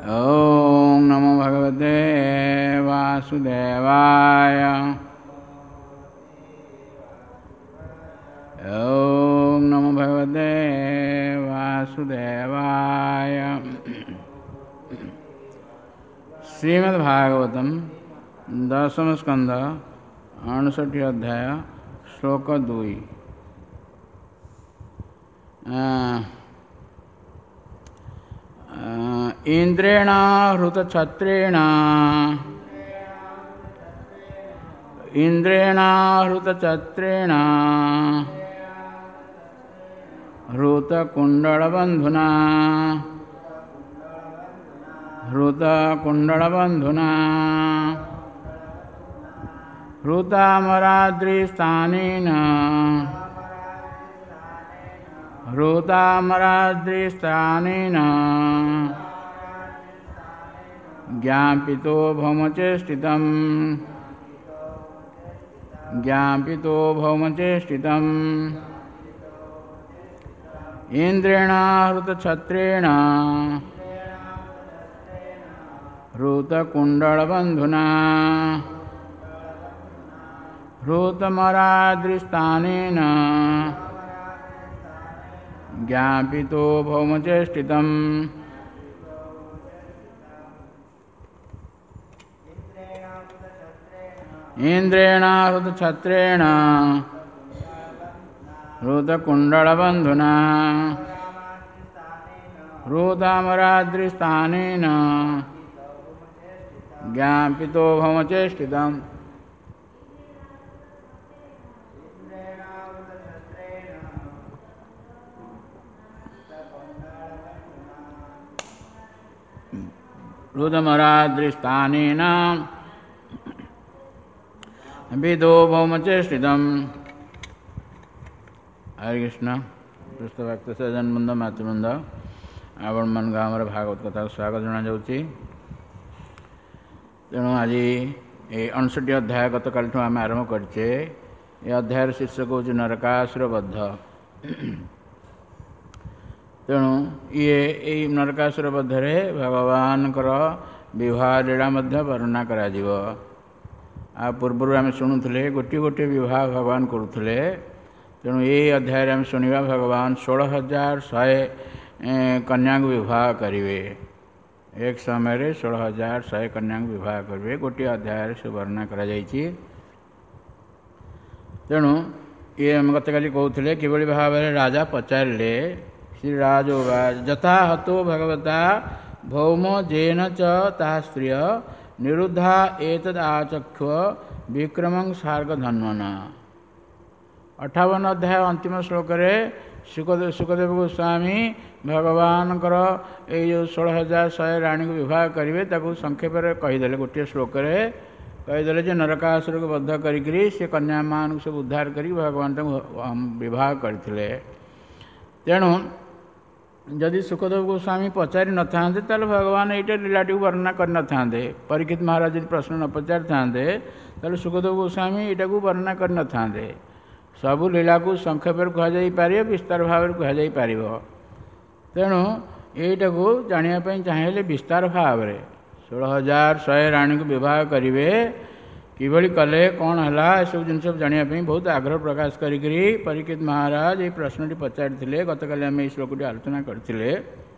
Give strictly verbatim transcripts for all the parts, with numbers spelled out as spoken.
ओम नमो भगवते वासुदेवाय। ओम नमो भगवते वासुदेवाय। श्रीमद्भागवतम दशम स्कंध अणसठी अध्याय श्लोक दुई। इंद्रेण हृतछत्रेण इंद्रेण हृतछत्रेण हृतकुण्डलबन्धुना हृतकुण्डलबन्धुना हृतामराद्रिस्थानेन हृतामराद्रिस्थानेन ज्ञापितो भौमचेष्टितम् ज्ञापितो भौमचेष्टितम् इंद्रेण हृतछत्रेण हृतकुण्डलबन्धुना हृतमराद्रिस्थानेन ज्ञापितो भौमचेष्टितम् इंद्रेण हृतछत्रेण हृतकुण्डलबन्धुना हृतमराद्रिस्थानेन ज्ञापितो भौमचेष्टितम् हृतमराद्रिस्थानेन विदो भौमचेष्टितम्। हरे कृष्ण। पृष्ठ भक्त सज्जन बंद मातृबंद आपण मान आमर भागवत कथा स्वागत जना जाउची। तेणु आज ये अणसठी अध्याय गत काल आम आरंभ करचे। ये अध्याय शीर्षक हूँ नरकासुर बद्ध। तेणु ये नरकासुर बद्धरे भगवान विवाह लीला वर्णना करा जीवो। आ पूर्व आम शुणुले गोटे गोटे विवाह भगवान करुले। तेणु ये अध्याय आम शुणा भगवान षोल हजार शहे कन्या विवाह करेंगे। एक समय षोल हजार शहे कन्या विवाह करेंगे गोटे अध्याय से वर्णना करा जायछि। तेणु ये गत काली कहते किभली भाव में राजा पचारे श्री राज यथा हतो भगवता भौम जेन च ता स्त्रिय निरुद्धा एतद आचक्ष विक्रमं सार्गधन्वना। अठावन अध्याय अंतिम श्लोक सुखदेव सुखदेव गोस्वामी भगवान ये जो षोल हजार शहे राणी को विवाह करेंगे ताकू संक्षेप कहीदे गोटे श्लोक कहीदे जो नरकासुर को बद्ध करी से कन्या मान सब उद्धार कर भगवान विवाह करते। तेणु जदि सुखदेव गोस्वामी पचारि न था भगवान ये लीलाटी वर्णना करना था। परीक्षित महाराज जी प्रश्न न पचारि था सुखदेव गोस्वामी यहाँ को वर्णना करना था। सबू लीला को संक्षेप कहुपर विस्तार भाव कहुपर। तेणु यहीटा को जानापी चाहिए विस्तार भाव में षोल हजार शहे राणी को विवाह करेंगे किभली कले कौन है सब जिन जानापी बहुत आग्रह प्रकाश करी परीक्षित महाराज ये प्रश्नटी पचारि गत काली आम ये श्लोकटी आलोचना करते।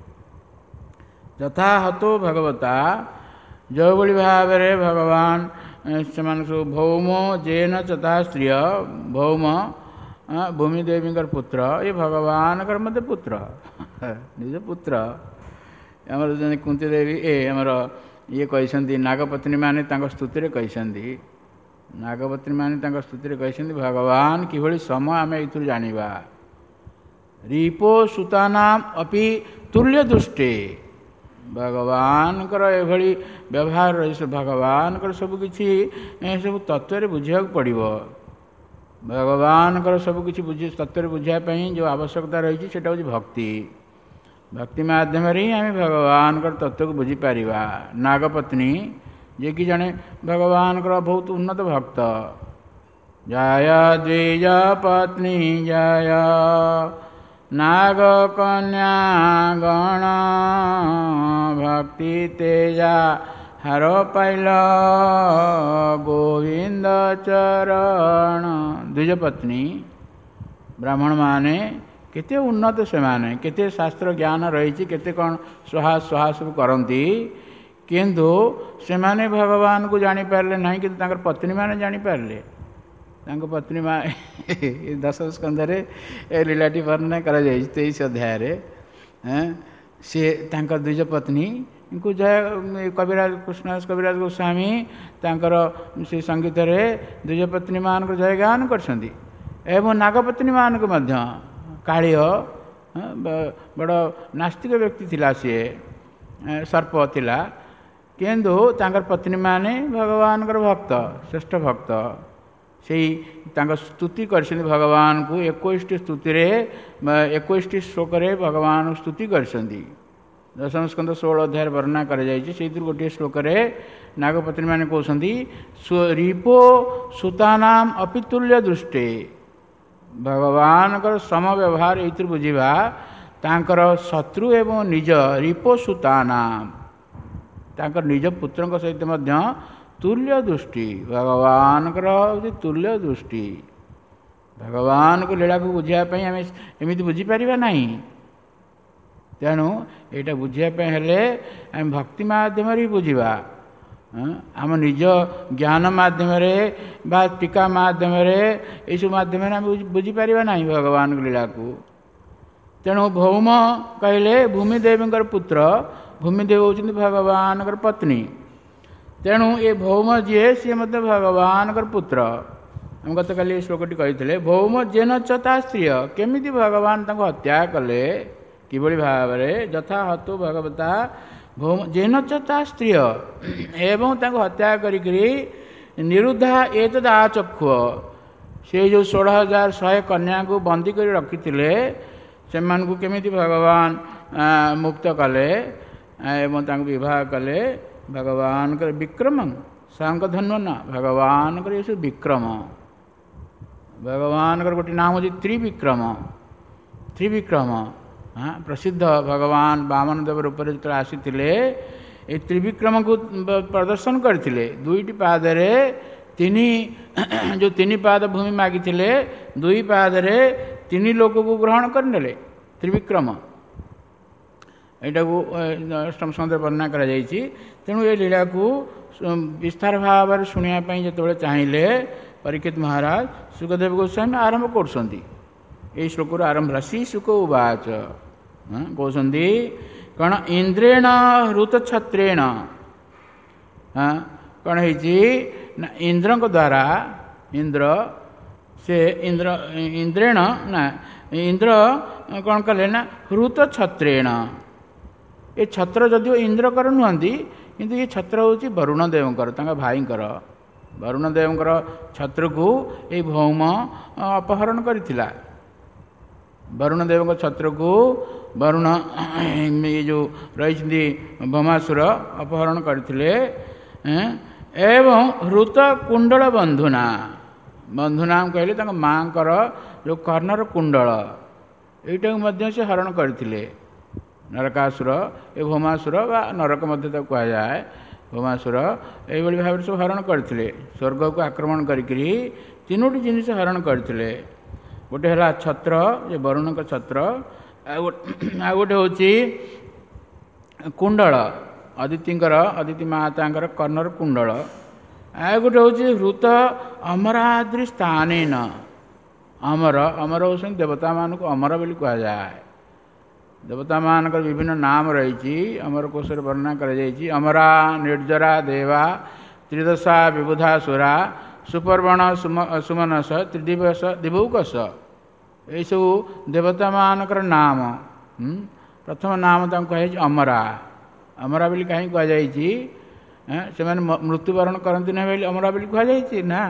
यथा हतो भगवता जो भली भाव में भगवान से भौम जेन चता स्त्रिय भौम भूमिदेवी पुत्र ये भगवान मत पुत्र निज पुत्र आमर कुंती देवी ए आमर ये कहते नागपत्नी माने स्तुति कहते नागपत्नी माने स्तुति कहते भगवान किभली समय आम ये जाना रिपो सुतानाम अपि तुल्य दृष्टि भगवान एभली व्यवहार रही भगवान सबकि सब तत्व बुझा पड़ो। भगवान सबकि बुझे तत्व बुझापी जो आवश्यकता रही है भक्ति भक्ति माध्यम ही आम भगवान तत्व को बुझीपार। नागपत्नी जे कि जड़े भगवान बहुत उन्नत भक्त जय द्विज पत्नी जय नाग कन्या गण भक्त भक्ति तेजा हर पाइल गोविंद चरण। द्विज पत्नी ब्राह्मण माने केते उन्नत से माने केते शास्त्र ज्ञान रही केते कौन सुहा सुहा सब करती किंतु से माने भगवान को जानी पारले नहीं कि तांकर पत्नी माने जानी पारले तांको पत्नी मा दश स्कंध रे ए लीलाटी वर्णना करा जाय तेईस अध्याय रे से तांकर द्विज पत्नी को जय कविराज कृष्णदास कविराज गोस्वामी तांकर से संगीत रे द्विज पत्नी मान को जय गान करछंती एवं नागपत्नी मान को मध्य कालिय बड़ नास्तिक व्यक्ति थिला सी सर्प थिला किंतु तांकर पत्नी माने भगवान भक्त श्रेष्ठ भक्त से स्तुति कर भगवान को इक्कीस स्तुति इक्कीस श्लोक भगवान स्तुति कर दशम स्कंद षोल अध्याय वर्णना कर गोटे श्लोक नागपत्नी माने कहते रिपो सुतानाम अपितुल्य दृष्टे भगवान सम व्यवहार ये बुझा तांकर शत्रु एवं निज रिपो सुतानाम तांकर निज पुत्र सहित मध्य तुल्य दृष्टि भगवान तुल्य दृष्टि भगवान को लीला को बुझापी आम एमती बुझीपार ना तेणु यहाँ बुझापे आम भक्ति मध्यम बुझा आम निज ज्ञान मध्यम बा टीका मध्यम यू मध्यम आम बुझीपार ना भगवान को लीला को तेणु भौम कहले भूमिदेवी पुत्र भूमिदेव होती भगवान पत्नी तेणु ये भौम जी सी मत भगवान पुत्र हम गत काली श्लोकटी कही भौम जेन चता स्त्रीय केमिति भगवान तांको हत्या कले किभली भाव यथा हतु भगवता भौम जेन चता स्त्रीय एवं तांको हत्या करी निरुद्धा एतद आचक्षु से जो सोलह हजार शहे कन्या को बंदी कर रखी से केमिति भगवान मुक्त कले एवं तांको विवाह कले भगवान कर विक्रम सांक धन्व न भगवान कर ये विक्रम भगवान कर गोटे नाम हो त्रिविक्रम त्रिविक्रम हाँ प्रसिद्ध भगवान वामन देव रूप जो आसी ये त्रिविक्रम को प्रदर्शन करते दुईटी पादरे तीन जो तीन पाद भूमि मागी दुई पादरे तीन लोक को ग्रहण करने त्रिविक्रम यहाँ को अष्टम स्कंद वर्णना कर तेणु ये लीला को विस्तार भाव शुणापी जो चाहिए परीक्षित महाराज सुखदेव गोस्वामी आरंभ कर श्लोक आरंभ श्री सुख उवाच कहते कौन इंद्रेण हृतछत्रेण कौन है इंद्र द्वारा इंद्र से इंद्र इंद्रेण ना इंद्र कौन कले ना हृतछत्रेण ये छत्र जदिव इंद्रकर नुहति किंतु ये छत्र हूँ वरुण देवकर भाईकर वरुण देवकर छत्र को ये भौम अपहरण करथिला वरुण देव छत्र को वरुण ये जो रही भौमासुर अपहरण करथिले एवं हृत कुंडल बंधुना बंधुना कहले माँ जो कर्णर कुंडल यहाँ से हरण करथिले नरकासुर ए भौमासुर बा नरक मध्य तक कह जाए भौमासुर यही भाव सब हरण करते स्वर्ग को आक्रमण करी तीनोटी जिनिस हरण करते गोटे है छत्र ये वरुण का छत्र आ गोटे हूँ कुंडल अदितिर अदिति माता कर्णर कुंडल आ गोटे हूँ हृत अमराद्रि स्थान अमर अमर हो देवता मान को अमर बोली कह जाए देवता मान विभिन्न नाम रही अमर कोश वर्णना कर अमरा निर्जरा देवा त्रिदशा विबुधासुरा सुपर्वण सुमनस त्रिदिवस दिवौकस ये सब देवता मानकर नाम प्रथम नाम कहे अमरा अमरा बोली कहीं कह से मृत्युवरण करती ना बोली अमरा बोली कह ना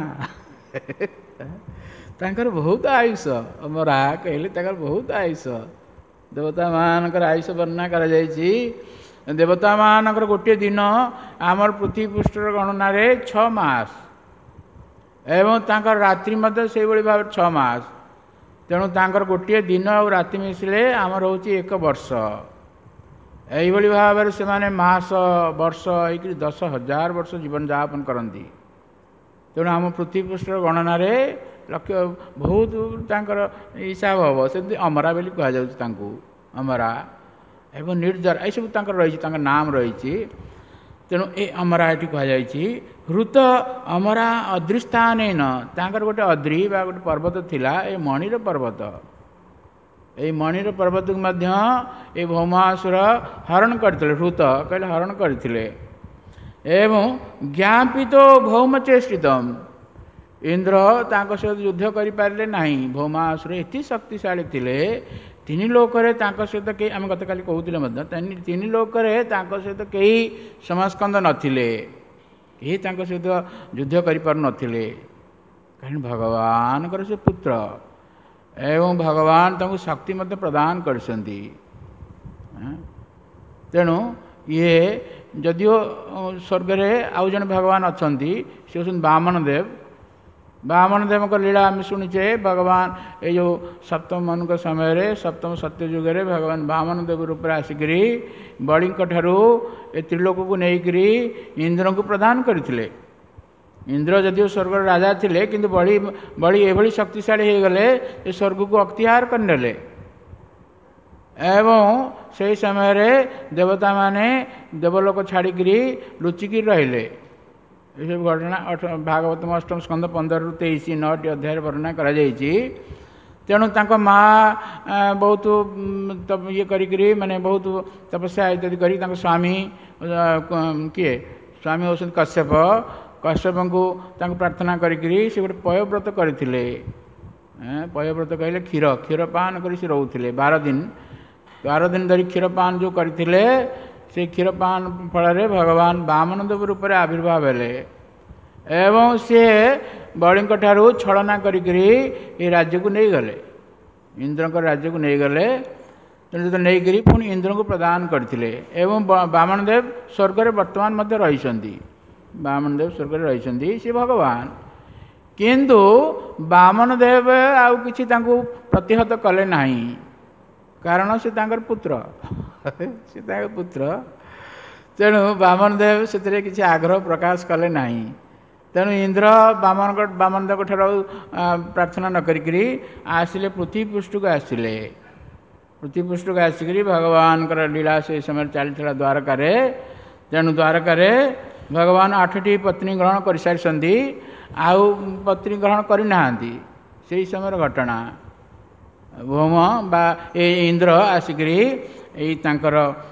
तांकर बहुत आयुष अमरा कहले तांकर बहुत आयुष देवता मानकर आयुष वर्णना कर देवता मानकर गोटे दिन आमर पृथ्वी पृष्ठर गणना छ मास एवं तांकर रात्रि मध्य से भाव छ मास तेणु तांकर गोटे दिन और राति मिसले आमर हूँ एक वर्ष ଏଇଭଳି ଭାବରେ ସେମାନେ ମାସ ବର୍ଷ ହେଇକରି ଦଶ ହଜାର ବର୍ଷ ଜୀବନ ଯାପନ କରନ୍ତି। ତେଣୁ ଆମ ପୃଥିବୀ ପୃଷ୍ଠର ଗଣନାରେ ଲକ୍ଷ ବହୁତ ତାଙ୍କର ହିସାବ ହେବ। ସେମିତି ଅମରା ବୋଲି କୁହାଯାଉଛି ତାଙ୍କୁ, ଅମରା ଏବଂ ନିର୍ଜରା ଏସବୁ ତାଙ୍କର ରହିଛି, ତାଙ୍କ ନାମ ରହିଛି। ତେଣୁ ଏ ଅମରା ଏଠି କୁହାଯାଇଛି। ହୃତ ଅମରା ଅଦ୍ରିସ୍ଥାନେନ, ତାଙ୍କର ଗୋଟେ ଅଦ୍ରି ବା ଗୋଟେ ପର୍ବତ ଥିଲା, ଏ ମଣିର ପର୍ବତ। ଏଇ ମଣିର ପର୍ବତକୁ ମଧ୍ୟ ଏ ଭୌମାସୁର ହରଣ କରିଥିଲେ। ହୃତ କହିଲେ ହରଣ କରିଥିଲେ। ଏବଂ ଜ୍ଞାପିତ ଭୌମ ଚେଷ୍ଟିତମ, ଇନ୍ଦ୍ର ତାଙ୍କ ସହିତ ଯୁଦ୍ଧ କରିପାରିଲେ ନାହିଁ। ଭୌମାସୁର ଏତେ ଶକ୍ତିଶାଳୀ ଥିଲେ, ତିନି ଲୋକରେ ତାଙ୍କ ସହିତ କେହି, ଆମେ ଗତକାଲି କହୁଥିଲେ ମଧ୍ୟ, ତିନି ଲୋକରେ ତାଙ୍କ ସହିତ କେହି ସମାସ୍କନ୍ଦ ନଥିଲେ, କେହି ତାଙ୍କ ସହିତ ଯୁଦ୍ଧ କରିପାରୁନଥିଲେ। କାରଣ ଭଗବାନଙ୍କର ସେ ପୁତ୍ର ଏବଂ ଭଗବାନ ତାଙ୍କୁ ଶକ୍ତି ମଧ୍ୟ ପ୍ରଦାନ କରିଛନ୍ତି। ତେଣୁ ଇଏ ଯଦିଓ ସ୍ୱର୍ଗରେ ଆଉ ଜଣେ ଭଗବାନ ଅଛନ୍ତି, ସେ ହେଉଛନ୍ତି ବାମନ ଦେବ। ବାମନ ଦେବଙ୍କ ଲୀଳା ଆମେ ଶୁଣିଛେ। ଭଗବାନ ଏଇ ଯେଉଁ ସପ୍ତମ ମନୁଙ୍କ ସମୟରେ, ସପ୍ତମ ସତ୍ୟ ଯୁଗରେ ଭଗବାନ ବାମନ ଦେବ ରୂପରେ ଆସିକରି ବଳିଙ୍କ ଠାରୁ ଏ ତ୍ରିଲୋକକୁ ନେଇକରି ଇନ୍ଦ୍ରଙ୍କୁ ପ୍ରଦାନ କରିଥିଲେ। ଇନ୍ଦ୍ର ଯଦିଓ ସ୍ୱର୍ଗର ରାଜା ଥିଲେ, କିନ୍ତୁ ବଳି ବଳି ଏଭଳି ଶକ୍ତିଶାଳୀ ହୋଇଗଲେ ଯେ ସ୍ୱର୍ଗକୁ ଅକ୍ତିଆର କରିନେଲେ। ଏବଂ ସେହି ସମୟରେ ଦେବତାମାନେ ଦେବଲୋକ ଛାଡ଼ିକରି ଲୁଚିକି ରହିଲେ। ଏସବୁ ଘଟଣା ଭାଗବତମ ଅଷ୍ଟମ ସ୍କନ୍ଧ ପନ୍ଦରରୁ ତେଇଶ ନଅଟି ଅଧ୍ୟାୟରେ ବର୍ଣ୍ଣନା କରାଯାଇଛି। ତେଣୁ ତାଙ୍କ ମା ବହୁତ ଇଏ କରିକିରି, ମାନେ ବହୁତ ତପସ୍ୟା ଇତ୍ୟାଦି କରି ତାଙ୍କ ସ୍ୱାମୀ କିଏ, ସ୍ୱାମୀ ହେଉଛନ୍ତି କଶ୍ୟପ। କଶ୍ୟପଙ୍କୁ ତାଙ୍କୁ ପ୍ରାର୍ଥନା କରିକିରି ସେ ଗୋଟେ ପୟବ୍ରତ କରିଥିଲେ। ପୟବ୍ରତ କହିଲେ କ୍ଷୀର, କ୍ଷୀର ପାନ କରି ସେ ରହୁଥିଲେ ବାର ଦିନ। ବାର ଦିନ ଧରି କ୍ଷୀର ପାନ ଯେଉଁ କରିଥିଲେ, ସେ କ୍ଷୀର ପାନ ଫଳରେ ଭଗବାନ ବାମନ ଦେବ ରୂପରେ ଆବିର୍ଭାବ ହେଲେ ଏବଂ ସିଏ ବଳିଙ୍କ ଠାରୁ ଛଳନା କରିକିରି ଏ ରାଜ୍ୟକୁ ନେଇଗଲେ, ଇନ୍ଦ୍ରଙ୍କ ରାଜ୍ୟକୁ ନେଇଗଲେ। ତେଣୁ ଯେତେବେଳେ ନେଇକରି ପୁଣି ଇନ୍ଦ୍ରଙ୍କୁ ପ୍ରଦାନ କରିଥିଲେ। ଏବଂ ବାମନ ଦେବ ସ୍ୱର୍ଗରେ ବର୍ତ୍ତମାନ ମଧ୍ୟ ରହିଛନ୍ତି। ବାମନ ଦେବ ସ୍ୱର୍ଗରେ ରହିଛନ୍ତି, ସେ ଭଗବାନ। କିନ୍ତୁ ବାମନ ଦେବ ଆଉ କିଛି ତାଙ୍କୁ ପ୍ରତିହତ କଲେ ନାହିଁ, କାରଣ ସେ ତାଙ୍କର ପୁତ୍ର ସେ ତାଙ୍କ ପୁତ୍ର। ତେଣୁ ବାମନ ଦେବ ସେଥିରେ କିଛି ଆଗ୍ରହ ପ୍ରକାଶ କଲେ ନାହିଁ। ତେଣୁ ଇନ୍ଦ୍ର ବାମନଙ୍କ ବାମନ ଦେବଙ୍କ ଠାରୁ ପ୍ରାର୍ଥନା ନ କରିକିରି ଆସିଲେ, ପୃଥିବୀ ପୃଷ୍ଠକୁ ଆସିଲେ। ପୃଥିବୀ ପୃଷ୍ଠକୁ ଆସିକରି ଭଗବାନଙ୍କର ଲୀଳା ସେ ସମୟରେ ଚାଲିଥିଲା ଦ୍ୱାରକାରେ। ତେଣୁ ଦ୍ୱାରକାରେ ଭଗବାନ ଆଠଟି ପତ୍ନୀ ଗ୍ରହଣ କରିସାରିଛନ୍ତି, ଆଉ ପତ୍ନୀ ଗ୍ରହଣ କରିନାହାନ୍ତି। ସେହି ସମୟର ଘଟଣା। ଭୌମ ବା ଏ ଇନ୍ଦ୍ର ଆସିକରି ଏଇ ତାଙ୍କର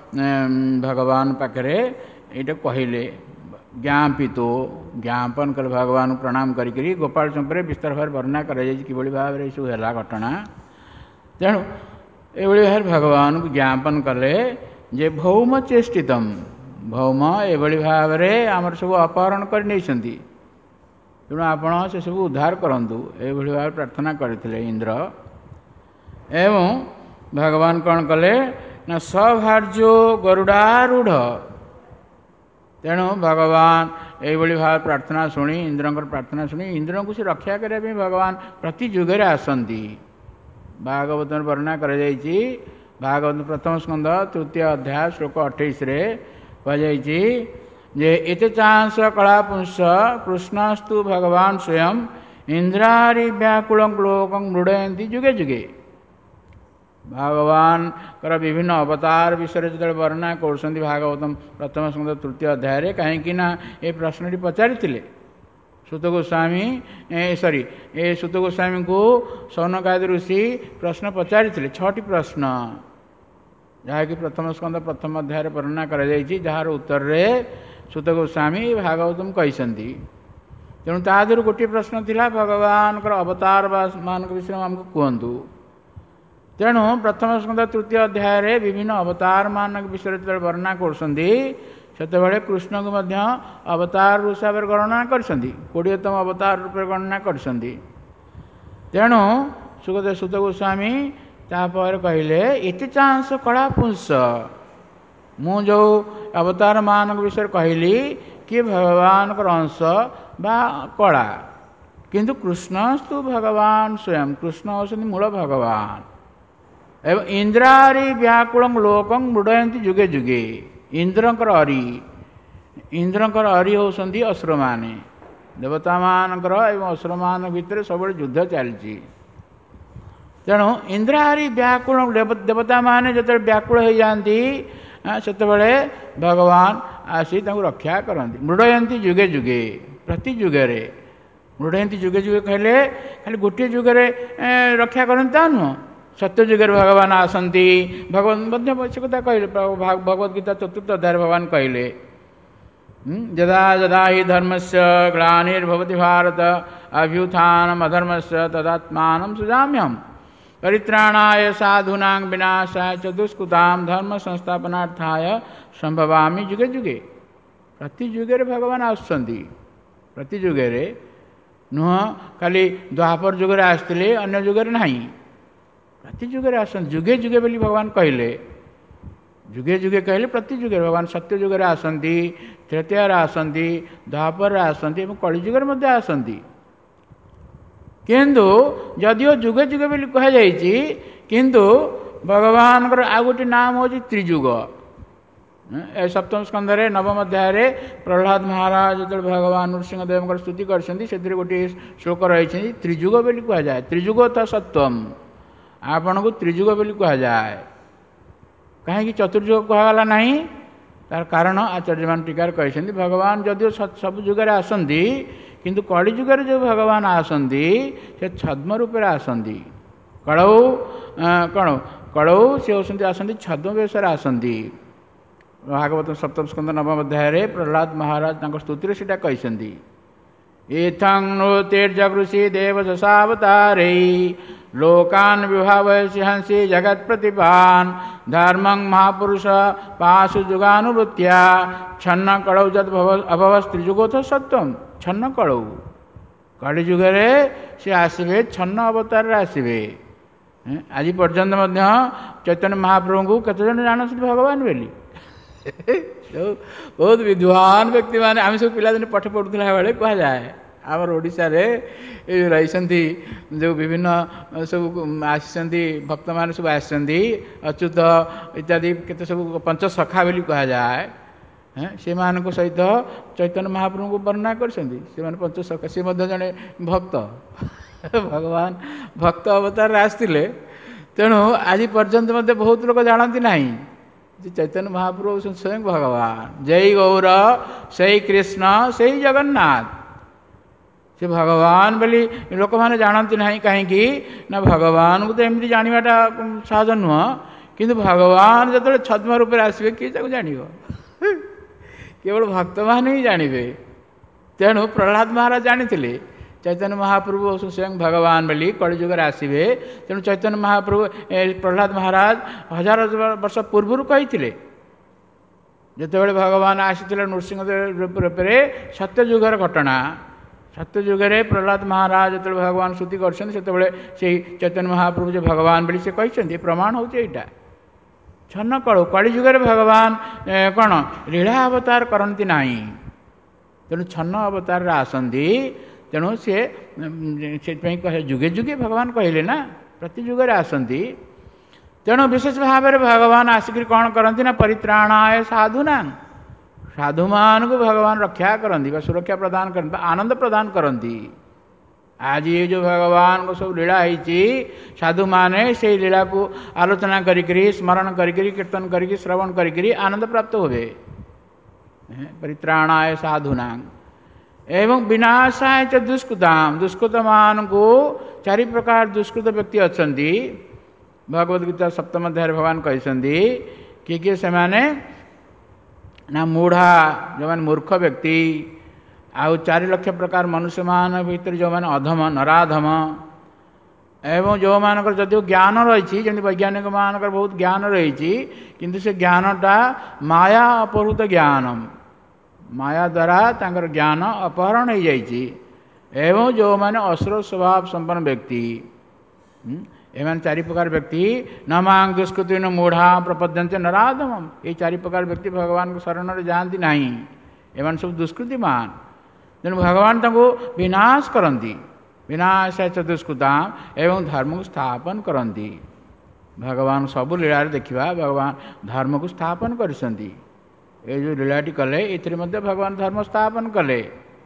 ଭଗବାନ ପାଖରେ ଏଇଟା କହିଲେ, ଜ୍ଞାପିତ, ଜ୍ଞାପନ କଲେ ଭଗବାନଙ୍କୁ ପ୍ରଣାମ କରିକିରି। ଗୋପାଳ ଚମ୍ପରେ ବିସ୍ତାର ଭାବରେ ବର୍ଣ୍ଣନା କରାଯାଇଛି କିଭଳି ଭାବରେ ଏସବୁ ହେଲା ଘଟଣା। ତେଣୁ ଏଭଳି ଭାବରେ ଭଗବାନଙ୍କୁ ଜ୍ଞାପନ କଲେ ଯେ ଭୌମ ଚେଷ୍ଟିତମ, ଭୌମ ଏଭଳି ଭାବରେ ଆମର ସବୁ ଅପହରଣ କରି ନେଇଛନ୍ତି, ତେଣୁ ଆପଣ ସେସବୁ ଉଦ୍ଧାର କରନ୍ତୁ, ଏଭଳି ଭାବରେ ପ୍ରାର୍ଥନା କରିଥିଲେ ଇନ୍ଦ୍ର। ଏବଂ ଭଗବାନ କ'ଣ କଲେ ନା ସଭାର୍ଯ୍ୟ ଗରୁଡ଼ାରୂଢ଼। ତେଣୁ ଭଗବାନ ଏଇଭଳି ଭାବରେ ପ୍ରାର୍ଥନା ଶୁଣି, ଇନ୍ଦ୍ରଙ୍କର ପ୍ରାର୍ଥନା ଶୁଣି ଇନ୍ଦ୍ରଙ୍କୁ ସେ ରକ୍ଷା କରିବା ପାଇଁ ଭଗବାନ ପ୍ରତି ଯୁଗରେ ଆସନ୍ତି। ଭାଗବତରେ ବର୍ଣ୍ଣନା କରାଯାଇଛି। ଭାଗବତ ପ୍ରଥମ ସ୍କନ୍ଧ ତୃତୀୟ ଅଧ୍ୟାୟ ଶ୍ଲୋକ ଅଠେଇଶରେ କୁହାଯାଇଛି ଯେ ଏତେ ଚାଂସ କଳା ପୁଂସ କୃଷ୍ଣସ୍ତୁ ଭଗବାନ ସ୍ୱୟଂ ଇନ୍ଦ୍ରାରି ବ୍ୟାକୁଳ ଲୋକଂ ମୃଡ଼ୟନ୍ତି ଯୁଗେ ଯୁଗେ। ଭଗବାନଙ୍କର ବିଭିନ୍ନ ଅବତାର ବିଷୟରେ ଯେତେବେଳେ ବର୍ଣ୍ଣନା କରୁଛନ୍ତି ଭାଗବତମ ପ୍ରଥମ ସ୍କନ୍ଧ ତୃତୀୟ ଅଧ୍ୟାୟରେ, କାହିଁକି ନା ଏ ପ୍ରଶ୍ନଟି ପଚାରିଥିଲେ ସୁତ ଗୋସ୍ୱାମୀ, ସରି ଏ ସୁତ ଗୋସ୍ୱାମୀଙ୍କୁ ସୌନକାଦି ଋଷି ପ୍ରଶ୍ନ ପଚାରିଥିଲେ, ଛଅଟି ପ୍ରଶ୍ନ, ଯାହାକି ପ୍ରଥମ ସ୍କନ୍ଧ ପ୍ରଥମ ଅଧ୍ୟାୟରେ ବର୍ଣ୍ଣନା କରାଯାଇଛି, ଯାହାର ଉତ୍ତରରେ ସୁତ ଗୋସ୍ୱାମୀ ଭାଗବତମ କହିଛନ୍ତି। ତେଣୁ ତା ଦେହରୁ ଗୋଟିଏ ପ୍ରଶ୍ନ ଥିଲା ଭଗବାନଙ୍କର ଅବତାର ମାନଙ୍କ ବିଷୟରେ ଆମକୁ କୁହନ୍ତୁ। ତେଣୁ ପ୍ରଥମ ସ୍କନ୍ଧ ତୃତୀୟ ଅଧ୍ୟାୟରେ ବିଭିନ୍ନ ଅବତାର ମାନଙ୍କ ବିଷୟରେ ଯେତେବେଳେ ବର୍ଣ୍ଣନା କରୁଛନ୍ତି, ସେତେବେଳେ କୃଷ୍ଣଙ୍କୁ ମଧ୍ୟ ଅବତାର ହିସାବରେ ଗଣନା କରିଛନ୍ତି, କୋଡ଼ିଏତମ ଅବତାର ରୂପରେ ଗଣନା କରିଛନ୍ତି। ତେଣୁ ସୁଗତ ସୁତ ଗୋସ୍ୱାମୀ ତାପରେ କହିଲେ ଏତେ ଚାଂସ କଳା ପୁଂସ, ମୁଁ ଯେଉଁ ଅବତାର ମାନଙ୍କ ବିଷୟରେ କହିଲି କିଏ ଭଗବାନଙ୍କର ଅଂଶ ବା କଳା, କିନ୍ତୁ କୃଷ୍ଣସ୍ତୁ ଭଗବାନ ସ୍ୱୟଂ, କୃଷ୍ଣ ହେଉଛନ୍ତି ମୂଳ ଭଗବାନ। एवं इंद्रारी व्याकुल लोकं मृडयंती जुगे जुगे इंद्रंकर अरी इंद्रंकर अरी होती असुर माने देवता मानकर एवं असुर मान भितर सब युद्ध चलती तेणु इंद्रारी व्याकुल देवता माने जो व्याकुल हो जाती से भगवान आसी रक्षा करती मृडयंती जुगे जुगे प्रति जुगे मृडयंती जुगे जुगे कहले खाली गोटे जुगे रक्षा करता नुह सत्य जुगे भगवान आसती भगवान से कथा कहले भगवद गीता चतुर्थ अध्याय भगवान कहले यदा यदा हि धर्मस्य ग्लानिर्भवति भारत अभ्युत्थानम् अधर्मस्य तदात्मानं सृजाम्यहम् परित्राणाय साधूनां विनाशाय च दुष्कृतां धर्म संस्थापनार्थाय संभवामि जुगे जुगे प्रति जुगे भगवान आसुଛନ୍ତି प्रति जुगे नुह खाली द्वापर जुगे आसते अन्य जुगे नहीं प्रति जुगे आस जुगे जुगे बोली भगवान कहले जुगे जुगे कहले प्रति जुगे भगवान सत्य जुगे आसती त्रेतयार आसती द्वापर आसती कलि जुगे मध्य आसती किंतु जदिओ जुगे जुगे बोली कह जाइछि किंतु भगवान आ गोटे नाम हूँ त्रिजुग सप्तम स्कंदरे नवम अध्याय प्रहलाद महाराज जो भगवान नृसिंहदेव स्तुति कर गोटे श्लोक रही त्रिजुग बोली कह जाए त्रिजुग तो सत्वम आपण को त्रिजुग बोली कह जाए कहीं चतुर्जुग कहगला नहीं तार कारण आचार्य मान टीकार कहते भगवान जदिओ सब जुगे आसती किंतु कलि जुगे जो भगवान आसती से छद्म रूप आसती कलौ कौन कलौ सी होती आसती छद्म वेश आसती भागवत सप्तम स्कंद नवम अध्याय प्रहलाद महाराज स्तुति से कहते एथं नृतिर्जगृषि देव दशावतारे लोकान विभावयसि हंसी जगत प्रतिपान धर्मं महापुरुष पाशु जुगानुवृत्या छन्न कलौ जद अभवस् त्रिजुगोथ सत्यम छन्न कलौ कलि जुगे सी आसवे छन्न अवतार आसवे आज पर्यंत चैतन्य महाप्रभु को कतजन जान भगवान बोली बहुत विद्वान व्यक्ति मैंने आम सब पिलादिन पाठ पढ़ुला बेले कह जाए आमर ओडिशा रे रही जो विभिन्न सब आसी भक्त मान सब आसती अच्युत इत्यादि केते सब पंच सखा बोली कह जाए से मानक सहित चैतन्य महाप्रभु को वर्णना कर पंच सखा सी जड़े भक्त भगवान भक्त अवतार आसते तेणु आज पर्यंत मत बहुत लोग जानती नहीं चैतन्य महाप्रभु स्वयं भगवान जय गौर सही कृष्ण सही जगन्नाथ से भगवान बोली लोक मैंने जानती ना कहीं ना भगवान को तो एमती जानाटा सहज नुह किंतु भगवान जो छद्म रूप आसवे किए जान केवल भक्त मैंने ही जानवे तेणु प्रहलाद महाराज जानी चैतन्य महाप्रभु स्वयं भगवान बोली कलि जुगे आसवे तेणु चैतन्य महाप्रभु प्रहलाद महाराज हजार वर्ष पूर्व कही जिते भगवान आसी नृसिंहदेव रूप सत्य जुगर घटना सत्य जुगे प्रहलाद महाराज जो भगवान स्तुति कर चैतन्य महाप्रभु जो भगवान बोली से कहते प्रमाण हो छन्न कलौ कलि जुगे भगवान कौन लीला अवतार करती ना तेणु छन्न अवतार आसती तेणु सी कह जुगे जुगे भगवान कहले ना प्रति जुगे आसती तेणु विशेष भाव में भगवान आसिक कौन करती ना परित्राणाय साधुना साधु मान को भगवान रक्षा करती सुरक्षा प्रदान करती आनंद प्रदान करती आज ये जो भगवान को सब लीला होती साधु माने से लीला को आलोचना करी स्मरण करी कीर्तन करी श्रवण करी आनंद प्राप्त हुए परित्राणाय साधुना एवं विनाशाय च दुष्कृताम दुष्कृत मान को चारि प्रकार दुष्कृत व्यक्ति अच्छा भगवद गीता सप्तम अध्याय भगवान कहते किए किए से माने ना मूढ़ा जो मैंने मूर्ख व्यक्ति आउ चार लक्ष प्रकार मनुष्य मान भीतर जो मैंने अधम नराधम एवं जो मानकर जदिव ज्ञान रही जमी वैज्ञानिक मानकर बहुत ज्ञान रही किंतु से ज्ञानटा माया अपहृत ज्ञानम माया द्वारा तांकर ज्ञान अपहरण हो जाइए एवं जो मैंने असुर स्वभाव संपन्न व्यक्ति एवं चारि प्रकार व्यक्ति न मांग दुष्कृति न मूढ़ा प्रपद्यंत नराधम ये चारि प्रकार व्यक्ति भगवान को शरण में जाती ना एवं सब दुष्कृतिमान तेणु भगवान तक विनाश करती विनाश दुष्कृताम एवं धर्म को स्थापन करती भगवान सबु लीला देखा भगवान धर्म को स्थापन करछंती ए जो लीलाटी कले एथिरे मध्य भगवान धर्म स्थापन कले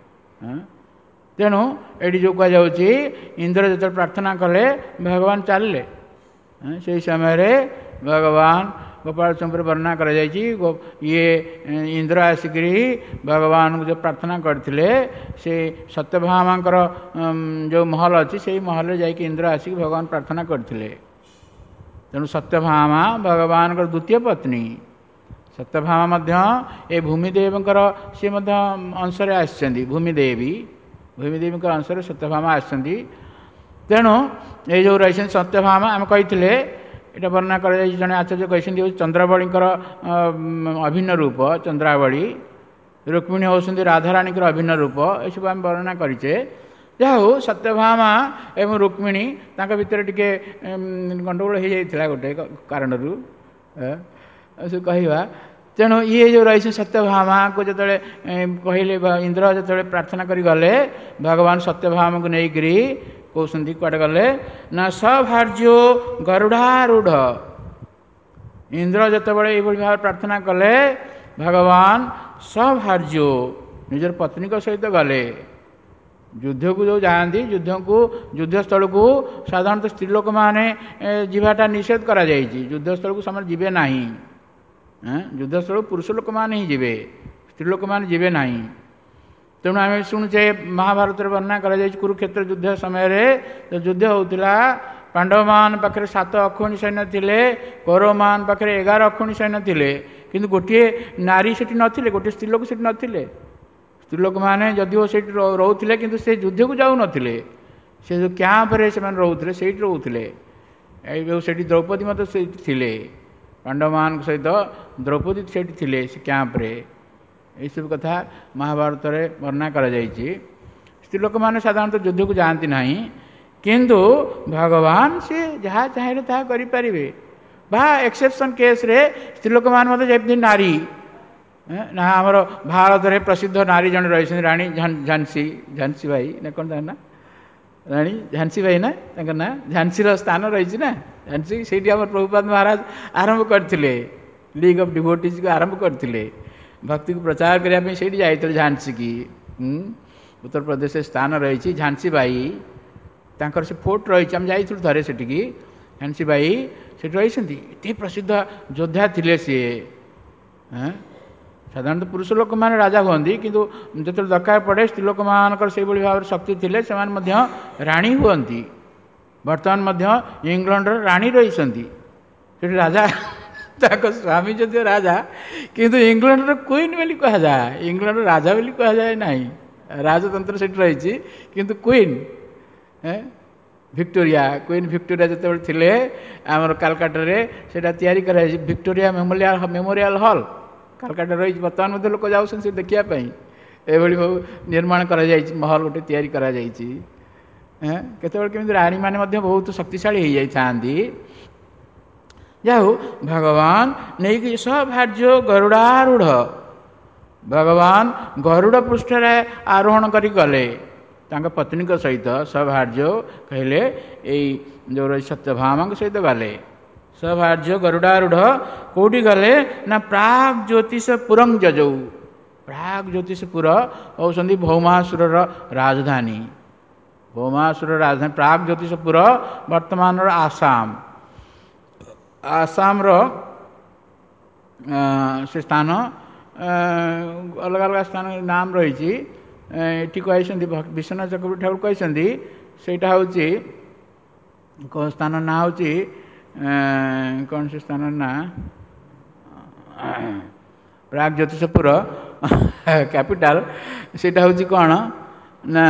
तेणु ये जो कहुच्छी इंद्र जो प्रार्थना कले भगवान चलले से समय रे भगवान गोपाल चंद्र वर्णना कर ये इंद्र आसिक भगवान को जो प्रार्थना करते से सत्यभामांकर जो महल अच्छी से महल जाकि इंद्र आसिक भगवान प्रार्थना करते तेणु सत्यभामा भगवान द्वितीय पत्नी सत्यभामा ये भूमिदेवंकर सी अंशरे आसछंती भूमिदेवी भूमिदेवी अंशरे सत्यभामा आसछंती तेणु ये जो रही सत्यभामा आम कही এটা বর্ণনা করা যাই জনে আচার্য কইসନ୍ତି চন্দ্রাবলীঙ্কর অভিন্ন রূপ চন্দ্রাবলী রুক্মিণী হচ্ছেন রাধারাণীঙ্কর অভিন্ন রূপ এসব আমি বর্ণনা করিছে যা হো সত্যভামা এবং রুক্মিণী তাଙ୍କ ভিতরে টিকে গণ্ডগোଳ ହେଇଯାଇଥିଲା ଗୋଟେ କାରଣରୁ ସେ କହିବା ତେଣୁ ଇଏ ଯେଉଁ ରହିଛି ସତ୍ୟଭାମାକୁ ଯେତେବେଳେ କହିଲେ ଇନ୍ଦ୍ର ଯେତେବେଳେ ପ୍ରାର୍ଥନା କରି ଗଲେ ଭଗବାନ ସତ୍ୟଭାମାକୁ ନେଇକରି कहते कड़े गले ना सभार्यो गरुड़ारूढ़ इंद्र जिते बड़े ये भाव प्रार्थना कले भगवान सभार्यो निजर पत्नी सहित गले युद्ध को जो जाती युद्ध को युद्धस्थल को साधारणतः स्त्रीलोक मैंने जीवाटा निषेध करा युद्धस्थल को समय जीवे ना युद्धस्थल पुरुष लोक मैंने ही जीवे स्त्रीलोक मैंने जीवे ना तेणु आम शुणुचे महाभारत वर्णना कर कुरुक्षेत्र युद्ध समय जो युद्ध होता पांडव मान पाखे सात अक्षौणी सैन्य थे कौरव मान पाखे एगार अक्षौणी सैन्य थे किंतु गोटे नारी से नथिले गोटे स्त्रीलोक से नथिले स्त्रीलोक मैंने जदिव से रोते कि से युद्ध को जाऊ नथिले से जो कैंप्रे से रोते से रोते से द्रौपदी मत से थिले पांडव मान सहित द्रौपदी से थिले से कैंप्रे ये सब कथा महाभारत रे वर्णना करा जायछि स्त्रीलोक मैंने साधारणतः युद्ध को जाती ना किंतु भगवान से जहाँ चाहिए ताहा करि परिबे बा एक्सेप्शन केस रे स्त्रीलोक मान मत जेमती नारी ना आमर भारत रे प्रसिद्ध नारी जन रही रानी झांसी झांसी भाई ना कौन ना रानी झांसी भाई ना ना झांसी स्थान रही ना झांसी से प्रभुपाद महाराज आरंभ करते लीग ऑफ डिवोटीज को आरंभ करते भक्ति को प्रचार करने से जाते झांसी की उत्तर प्रदेश स्थान रही झांसी बाई तांकर से फोर्ट रही आम जाइलु थे से झांसी बाई से रही प्रसिद्ध योद्धा थे सी साधारणतः पुरुष लोक मैंने राजा हुंदी किंतु जो दरकार पड़े स्त्रीलोक मानकर से भाव शक्ति थे से राणी हुंती बर्तमान इंग्लैंड राणी रही राजा स्वामी जदिव राजा किंतु इंग्लैंड क्वीन बोली कह जाए इंग्लैंड राजा बोली कह जाए ना राजतंत्र से रही किंतु क्वीन विक्टोरिया क्वीन विक्टोरिया जिते थे आमर कालकाटा से Victoria Memorial memorial hall Calcutta रही बर्तमान मध्य लोक जाऊँ से देखापी एभली निर्माण कर महल गोटे तैयारी केतबेले राणी मैंने बहुत शक्तिशाली हो जाती जाऊ भगवान नहीं कि सभार्यो गरुड़ारूढ़ भगवान गरुड़ पृष्ठ आरोहण करी गले पत्नी सहित सभार्यो कहले जो रही सत्यभामा सहित गले सभार्यो गरुड़ारूढ़ कौटी गले ना प्राग ज्योतिषपुर जजौ प्राग ज्योतिषपुर होती भौमासुर राजधानी भौमासुर राजधानी प्राग ज्योतिषपुर वर्तमान आसाम आसाम रो से स्थान अलग अलग स्थान नाम रही कहते विश्वनाथ चक्रवर्ती ठाकुर कहते सेटा हूँ स्थान ना हूँ कौन से स्थान ना प्राग ज्योतिषपुर कैपिटल सेटा हूँ कौन ना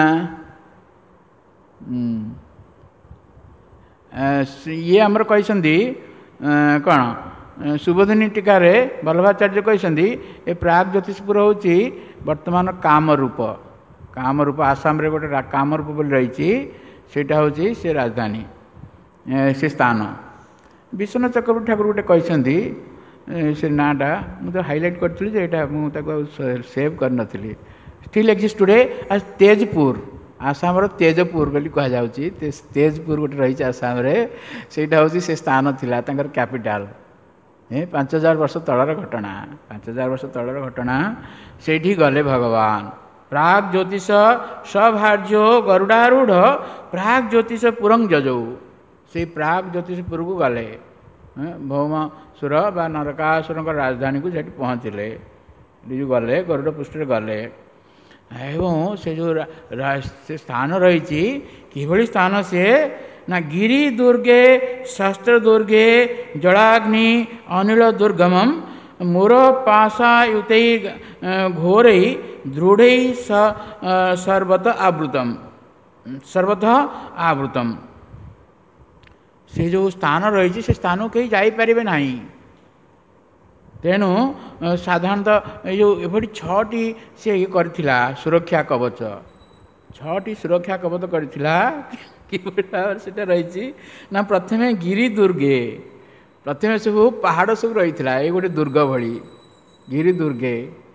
ये आमर कहते कौन सुबोधिनी टीकार वल्लभाचार्य कहते ये प्राग ज्योतिषपुर हूँ वर्तमान कामरूप कामरूप आसाम रे गोटे कामरूप बोली रही सेटा हूँ से राजधानी से स्थान विश्वनाथ चक्रवर्ती ठाकुर गोटे कहते से नाटा मुझे हाईलाइट करी मुझे सेव कर still exist today as Tezpur आसामर तेजपुर बोली कहुच्छी तेजपुर गोटे रही आसाम सेटा हूँ से स्थान थिला तांकर कैपिटल ए पांच हजार वर्ष तलर घटना पांच हजार वर्ष तलर घटना से गले भगवान प्राग ज्योतिष सभार्यो गरुडारूढ़ प्राग ज्योतिष पुरंग जजौ से प्राग ज्योतिषपुर को गले भौमासुर बा नरकासुर राजधानी को सेठी पहुँचले जो गले गरुड़ पृष्ठ गले एवं से जो से स्थान रही किभली स्थान से ना गिरी दुर्गे शस्त्र दुर्गे जलाग्नि अनिल दुर्गम मोर पाशायुत घोर दृढ़ सर्वत आवृतम सर्वतः आवृतम से जो स्थान रही से स्थान कहीं जापरें ना तेणु साधारणतः ये एभली छटी से ये करथिला सुरक्षा कवच छटी सुरक्षा कवच करथिला किटा रही ना प्रथमे गिरी दुर्गे प्रथमे सब पहाड़ सब रही ये गोटे दुर्ग भली गिरी दुर्गे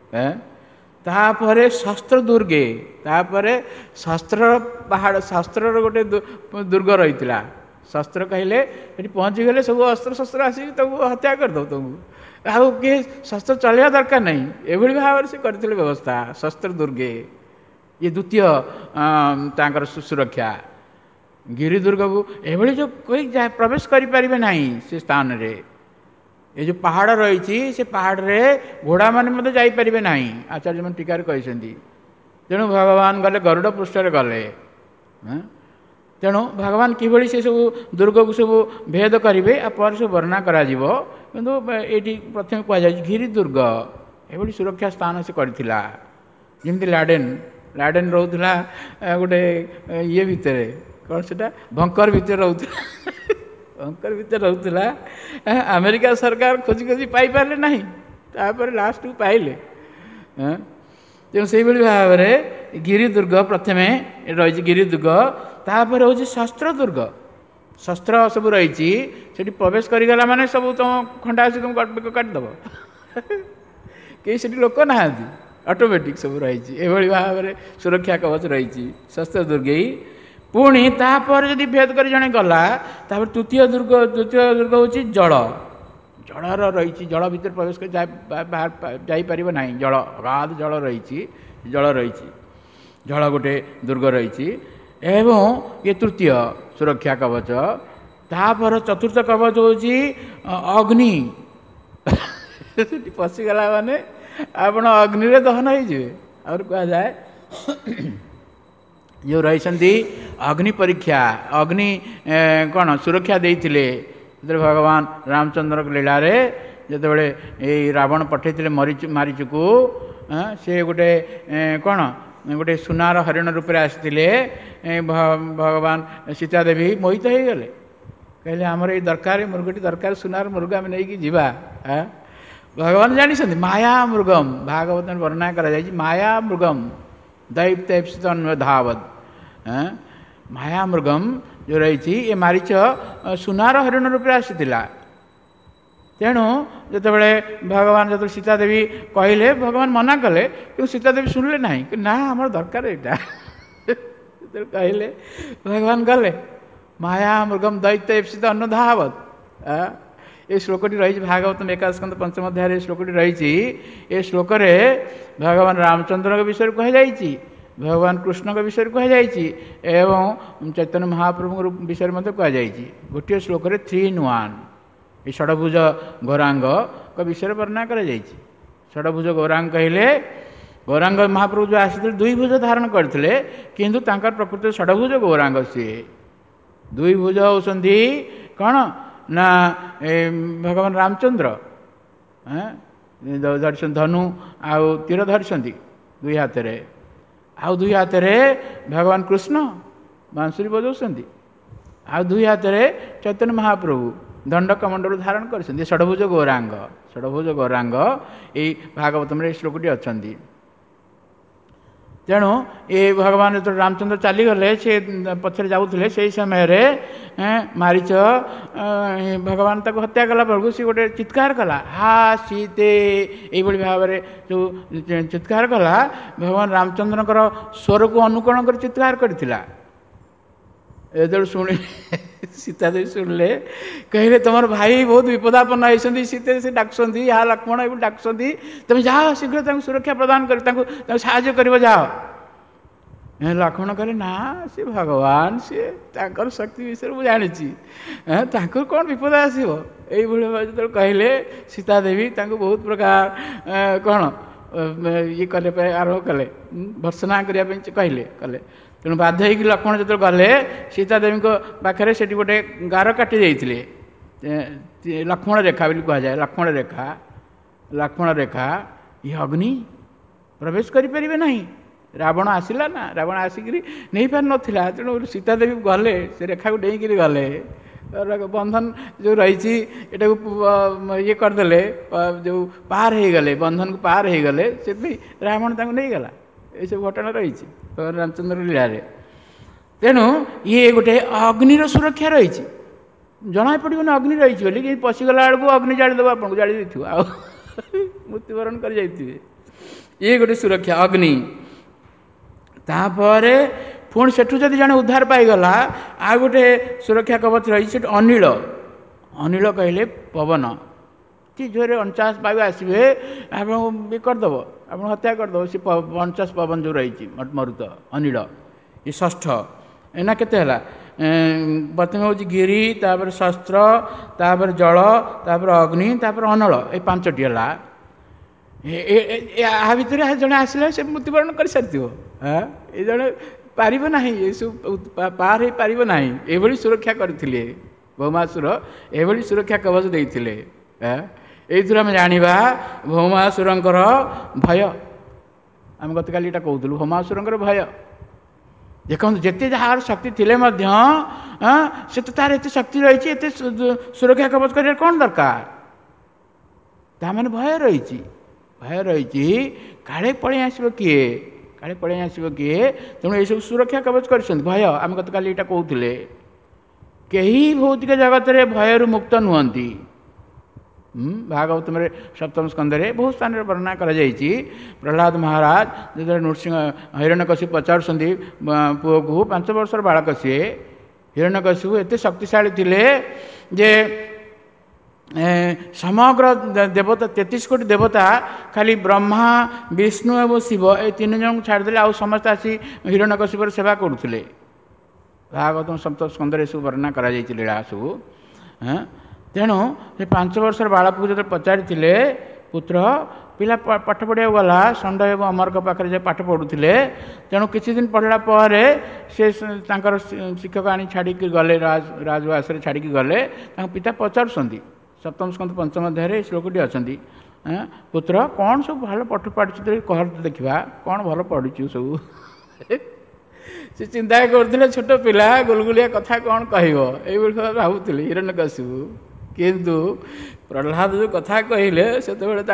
तापर शस्त्र दुर्गे तापर शस्त्र पहाड़ शस्त्र गोटे दुर्ग रही शस्त्र कहले पहुँची गले सब अस्त्र शस्त्र आसिक हत्या करदो तुमको आउ किए शस्त्र चलवा दरकार नहीं एभली भाव से करते व्यवस्था शस्त्र दुर्गे ये द्वितीय तांकर सुरक्षा गिरी दुर्ग को एभली जो कोई प्रवेश करें ना से स्थान रे ये जो पहाड़ रही से पहाड़ रे घोड़ा मैंने मत जापरें ना आचार्य मैंने टीकार कहते तेणु भगवान गले गरुड़ पृष्ठ गले तेणु भगवान किभली से सब दुर्ग को सब भेद करेंगे आपर सब वर्णना करा किंतु ये प्रथम कहुई गिरी दुर्ग एभली सुरक्षा स्थान से करथिला जमी लाडेन लाडेन रोला गोटे ये भितर कौन से भंकर भितर रोला भंकर भितर रोला अमेरिका सरकार खोजी खोजी पाई पारे ना तापर लास्ट को पाइले तेणु से भाव में गिरी दुर्ग प्रथमे रही गिरी दुर्ग तापर हूँ शस्त्र दुर्ग शस्त्र सब रही प्रवेश करगला माने सब तुम खंडा आसी तुम काटिदेव कहीं लोक ना ऑटोमेटिक सब रही एभली भाव में सुरक्षा कवच रही शस्त्र दुर्ग पुणी तापर जदि भेद कर जड़े गला तापर तृतीय दुर्ग द्वितीय दुर्ग हूँ जल जलर रही जल भीतर प्रवेश कर जापर ना जल अगाध जल रही जल रही जल गोटे दुर्ग रही एवं ये तृतीय सुरक्षा कवच तापर चतुर्थ कवच हूँ अग्नि पशिगला माने आपण अग्नि रे दहन हो और कह जाए जो रही अग्नि परीक्षा अग्नि कौन सुरक्षा देते भगवान रामचंद्र लीला रे जिते बड़े ये रावण पठे मरीचु मारीचु को से गोटे कौन गोटे सुनार हरिण रूप में आसते भगवान सीता देवी मोहित हो गले कहले आमर ये दरकार मृगटी दरकार सुनार मृग आम नहीं जीवा भगवान जानी माया मृगम भागवत में वर्णना करा माया मृगम दैप्त धावत माया मृगम जो रही ये मारीच सुनार हरिण रूप में आसीला तेणु जितेबाला भगवान जो सीता देवी कहले भगवान मना कले कि सीता देवी शुणिले ना ना आम दरकार यहाँ कहले भगवान गले माया मृगम दैत्य एप्सित अन्न धावत ये श्लोकटी रही भागवत में एकादश स्कंद पंचम अध्याय श्लोकटी रही ये श्लोक भगवान रामचंद्र के विषय कहुई भगवान कृष्ण के विषय कहुई एवं चैतन्य महाप्रभु विषय कहुई गोटे श्लोक थ्री इन वन ये षडभुज गौरांग का विषय वर्णना कर षडभुज गौरांग कहले गौरांग महाप्रभु जो आसी दुई भुज धारण करते किंतु तांकर प्रकृति षडभुज गौरांग सी दुई भुज होती कौन ना भगवान रामचंद्र धरछन धनु आउ तीर धरछन दुई हाथ रे आउ दुई हाथ रे भगवान कृष्ण बांसुरी बजाउछन आउ दुई हाथ रे चैतन्य महाप्रभु दंड कमंडल धारण कर षडभुज गौरांग षडभुज गौरांग ये भागवत में श्लोकटी अच्छा तेणु ये भगवान जो रामचंद्र चलीगले से पछरे जाऊे से समय मारीच भगवान ताको हत्या कला बेलू सी गोटे चित्कार कला हा सीते ये भाव में जो चित्कार कला भगवान रामचंद्र स्वर को अनुकरण कर चित्कार करथिला। जो शुणी सीता देवी शुणिले कहले तुम भाई बहुत विपदापन्न होती सीते से डाकुंट या लक्ष्मण ये डाकुंट तुम जाओ शीघ्र सुरक्षा प्रदान कर साहाय्य कर जाओ। लक्ष्मण कहले ना सी भगवान सी ताकर शक्ति विषय मुझे जानी कौन विपद आसो ये जो कहले सीता देवी बहुत प्रकार कौन ये कले आरंभ कले भर्सना करने कहले कले तेणु बाध्य हो लक्ष्मण जो गले सीता देवी पाखे से गोटे गार काटी देते लक्ष्मण रेखा बोली कह जाए लक्ष्मण रेखा लक्ष्मण रेखा ये अग्नि प्रवेश करें ना रावण आसला ना रावण आसिक नहीं पार नाला तेणु सीता देवी गले से रेखा को डेक गले बंधन जो रही ये करदे जो पार हो गले बंधन को पार हो गले से रावण नहीं गला ये सब घटना रही रामचंद्र लीला तेणु ये गोटे अग्निर सुरक्षा रही जना पड़ो ना अग्नि रही बोली पशिगला बेलू अग्नि जाड़ीदेव आपको जाड़ी मृत्युवरण कर ये गोटे सुरक्षा अग्नि तापर पुणी सेठू जदि जड़े उद्धार पाईगला आ गोटे सुरक्षा कवच रही से अनिल अनिल कहले पवन कि जोरे अणचाश वायु आसवे आप करदेव आप हत्या करदेव सी अणचाश पवन जो रही मरुत अनिल ये षष्ठ एना केते हला प्रथम हूँ गिरी तापर शस्त्र तापर जल तापर अग्नि तापर अनल ये पांचटी है या भितर जड़े आसला से मृत्युवरण कर सारी ये जड़े पार ना ये सब पार हो पार ना ये सुरक्षा करते भौमासुर ये सुरक्षा कवच देते ये आम जाना भौमासुर भय आम गत काली कहूँ भौमासुर भय देखो जिते जार शक्ति थिले से तो तार एत शक्ति रही है सुरक्षा कवच कर कौन दरकार ताने भय रही भय रही काले पड़े आसो किए काले पड़े आसो किए तेणु ये सब सुरक्षा कवच कर भय आम गत काली यहाँ कहते कहीं भौतिक जगत में भयर मुक्त नुहति भागवत में सप्तम स्कंदे बहुत स्थान वर्णना कर प्रहलाद महाराज जो नृसिंह हिरण्यकशिपु पचारुंट पुओ को पांच वर्षर बालक सी हिरण्यकशिपु एत शक्तिशाली थे जे समग्र देवता तैंतीस कोटी देवता खाली ब्रह्मा विष्णु एवं शिव ये तीन जन छाड़दे आ समस्त आसी हिरण्यकशिपुर सेवा करुले भागवत सप्तम स्कंदे सब वर्णना कर लीला सब तेणु से पांच वर्षर बालक को जो पचारि पुत्र पिला पाठ पढ़ा गला षंड एवं अमरक पाखे जो पाठ पढ़ुले तेणु किसी दिन पढ़ला पर से शिक्षक आनी छाड़ी गले राज राजवास छाड़ी गले पिता पचारुंट सप्तम स्कंद पंचम अध्याय श्लोकटी अच्छा पुत्र कौन सब भल पाठ पढ़ी कह देखा कौन भल पढ़ु सब से चिंता करते छोट पिला गुलगुलिया कथा कौन कह भावुले हिरण्यकशिपु किंतु प्रहलाद जो कथा कहले से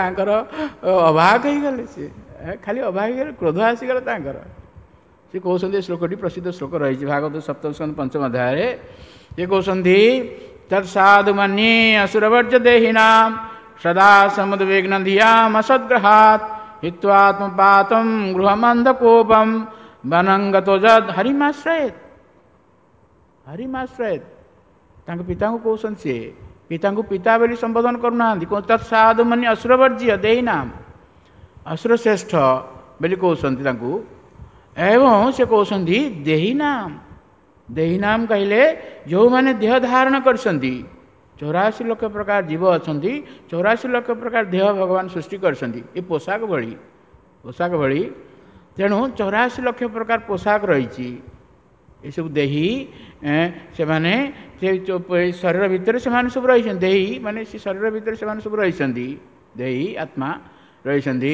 अभाग हो गले सी खाली अभाग हो क्रोध आसीगला सी कहते श्लोकटी प्रसिद्ध श्लोक रही भागवत सप्तम स्कंद पंचम अध्याय ये कहते तत्साधु मन्ये असुरवर्ज देहिना सदा समुद्विग्न धियाम असद्ग्रहात् हित्वात्मपातं गृहमंधकोपम वनंगतो जद हरिमाश्रयेत हरिमाश्रयेत पिता को कहते सी पिता को पिता बोली संबोधन करना तत्साधु मन्ये असुरवर्ज्य देहिनाम असुर श्रेष्ठ बोली कहते एवं से कहते देहिनाम देहिनाम कहले जो माने देह धारण करछंती चौरासी लक्ष प्रकार जीव अच्छा चौरासी लक्ष प्रकार देह भगवान सृष्टि करछंती ये पोशाक भली पोशाक भली तेणु चौरासी लक्ष प्रकार पोशाक रही ये सब देही से माने शरीर भितर से माने सब रही देही माने से शरीर भितर से माने सब रही देही आत्मा रही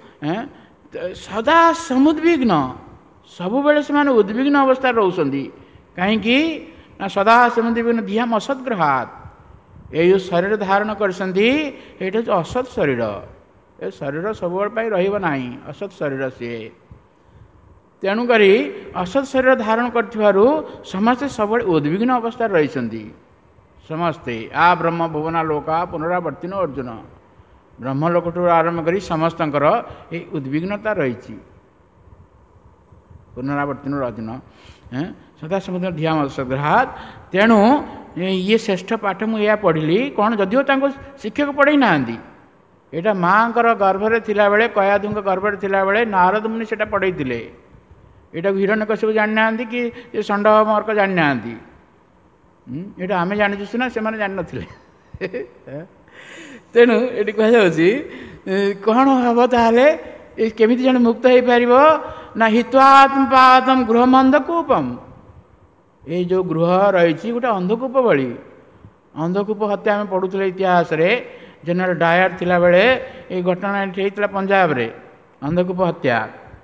सदा समुद्विग्न सब बेले से माने उद्विग्न अवस्था रोचंती कहीं सदा समुद्विग्न धियाम असद्ग्रहात् ये जो शरीर धारण करछंती एटा जो असत शरीर ए शरीर सब रही ना असत शरीर सी तेणुक असत शरीर धारण करथिबारु समस्ते सब उद्विग्न अवस्था रही समस्ते आ ब्रह्म भुवना लोका पुनरावर्तिन अर्जुन ब्रह्मलोक आरंभ कर समस्त उद्विग्नता रही पुनरावर्तिन अर्जुन सदा समुद्र ध्यान सग्रहात तेणु ये श्रेष्ठ पाठ मुझे पढ़ी कौन जदिव शिक्षक पढ़ई ना यहाँ माँ गर्भरे थिला बेले कयाधु गर्भरे थिला बेले नारद मुनि से पढ़ई यहाँ हिरण्यकश्यप जानी ना कि षंड मर्क जानी ना यहाँ आम जानी सीना से जान नथिले तेणु ये कहुच्छी कौन हम ताहले केमी जन मुक्त हो पार ना हित्वात्म पातम गृहम अंधकूपम ये जो गृह रही गोटे अंधकूप भली अंधकूप हत्या आम पढ़ुले इतिहास रे जनरल डायर थिला बेले ये घटना होता पंजाब रे अंधकूप हत्या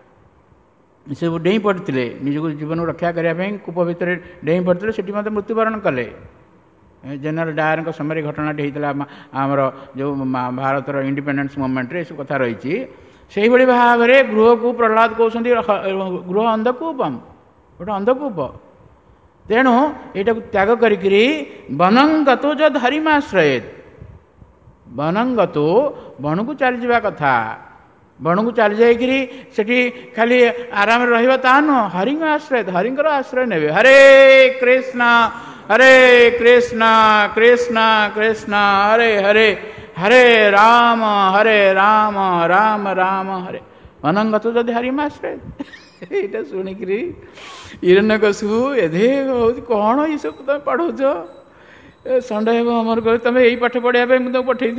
से डेई पड़ते निजक जीवन रक्षा करने कूप भितर डेई पड़ते से मृत्युवरण कले जनरल डायर समय घटना होता आमर जो भारतर इंडिपेंडेंस मूवमेंट रे सब कथा रही से भाव में गृह को प्रहलाद कहते गृह अंधकूपम गोटे अंधकूप तेणु यहाँ त्याग करी वनंगतो जो धरिमाश्रयेत वनंगतो बण को चली जा कथा बण को चली जाकि खाली आराम रहा नुह हरि आश्रय हरि आश्रय ने हरे कृष्ण हरे कृष्ण कृष्ण कृष्ण हरे हरे हरे राम हरे राम राम राम हरे वनंगतो जदि हरिमाश्रय यहाँ शुणिक हिरण्यकशिपु एधे कौन ये सब तुम पढ़ौच षंड अमर कर तुम यही पाठ पढ़ाई मुझे पठे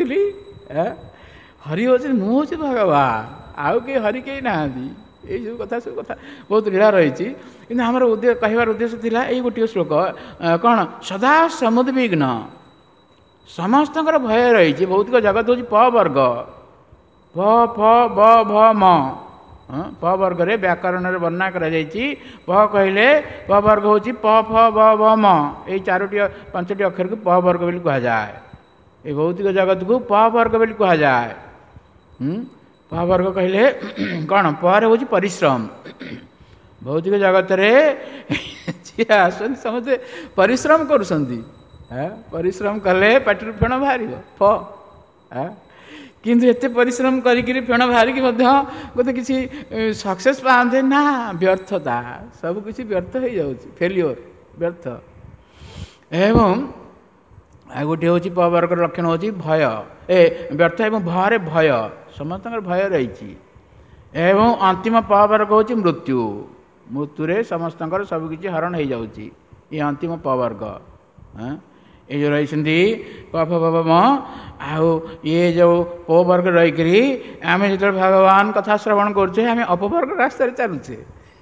हरि हूँ मुझे भगवान आउ के हरि कहीं ना ये सब कथा सब कथा बहुत लीला रही कि आमर उद्देश्य कहबार उद्देश्य था यही गोटे श्लोक कौन सदा समुद्विग्न समस्त भय रही भौतिक जगत हूँ प वर्ग प फ ब भ म प वर्ग रे व्याकरण वर्णना करा प कहले प वर्ग हूँ प फ ब भ म यही चारोटी पांचटी अक्षर को प वर्ग बोली कह जाए ये भौतिक जगत को प वर्ग बोली कह जाए प वर्ग कहले कौन पर हूँ परिश्रम भौतिक जगत रे जी आसन समझे परिश्रम करुँच परिश्रम कले पाटर फेण बाहर फ किंतु एते परिश्रम करी फेण बाहरिक गोटे किसी सक्सेस पाते ना व्यर्थता सब किसी व्यर्थ हो जाऊँ फेल्योर व्यर्थ एवं आ गोटे हूँ प वर्ग लक्षण हूँ भय ए व्यर्थ एवं भय भय समस्त भय रही एवं अंतिम प वर्ग हूँ मृत्यु मृत्यु समस्त सबकि हरण हो जाऊँगी ये अंतिम प वर्ग ये जो रही प फ ब म आउ ये जो प वर्ग रहीकि आम जो भगवान कथा श्रवण करुचे आम अपवर्ग रास्ता चलुचे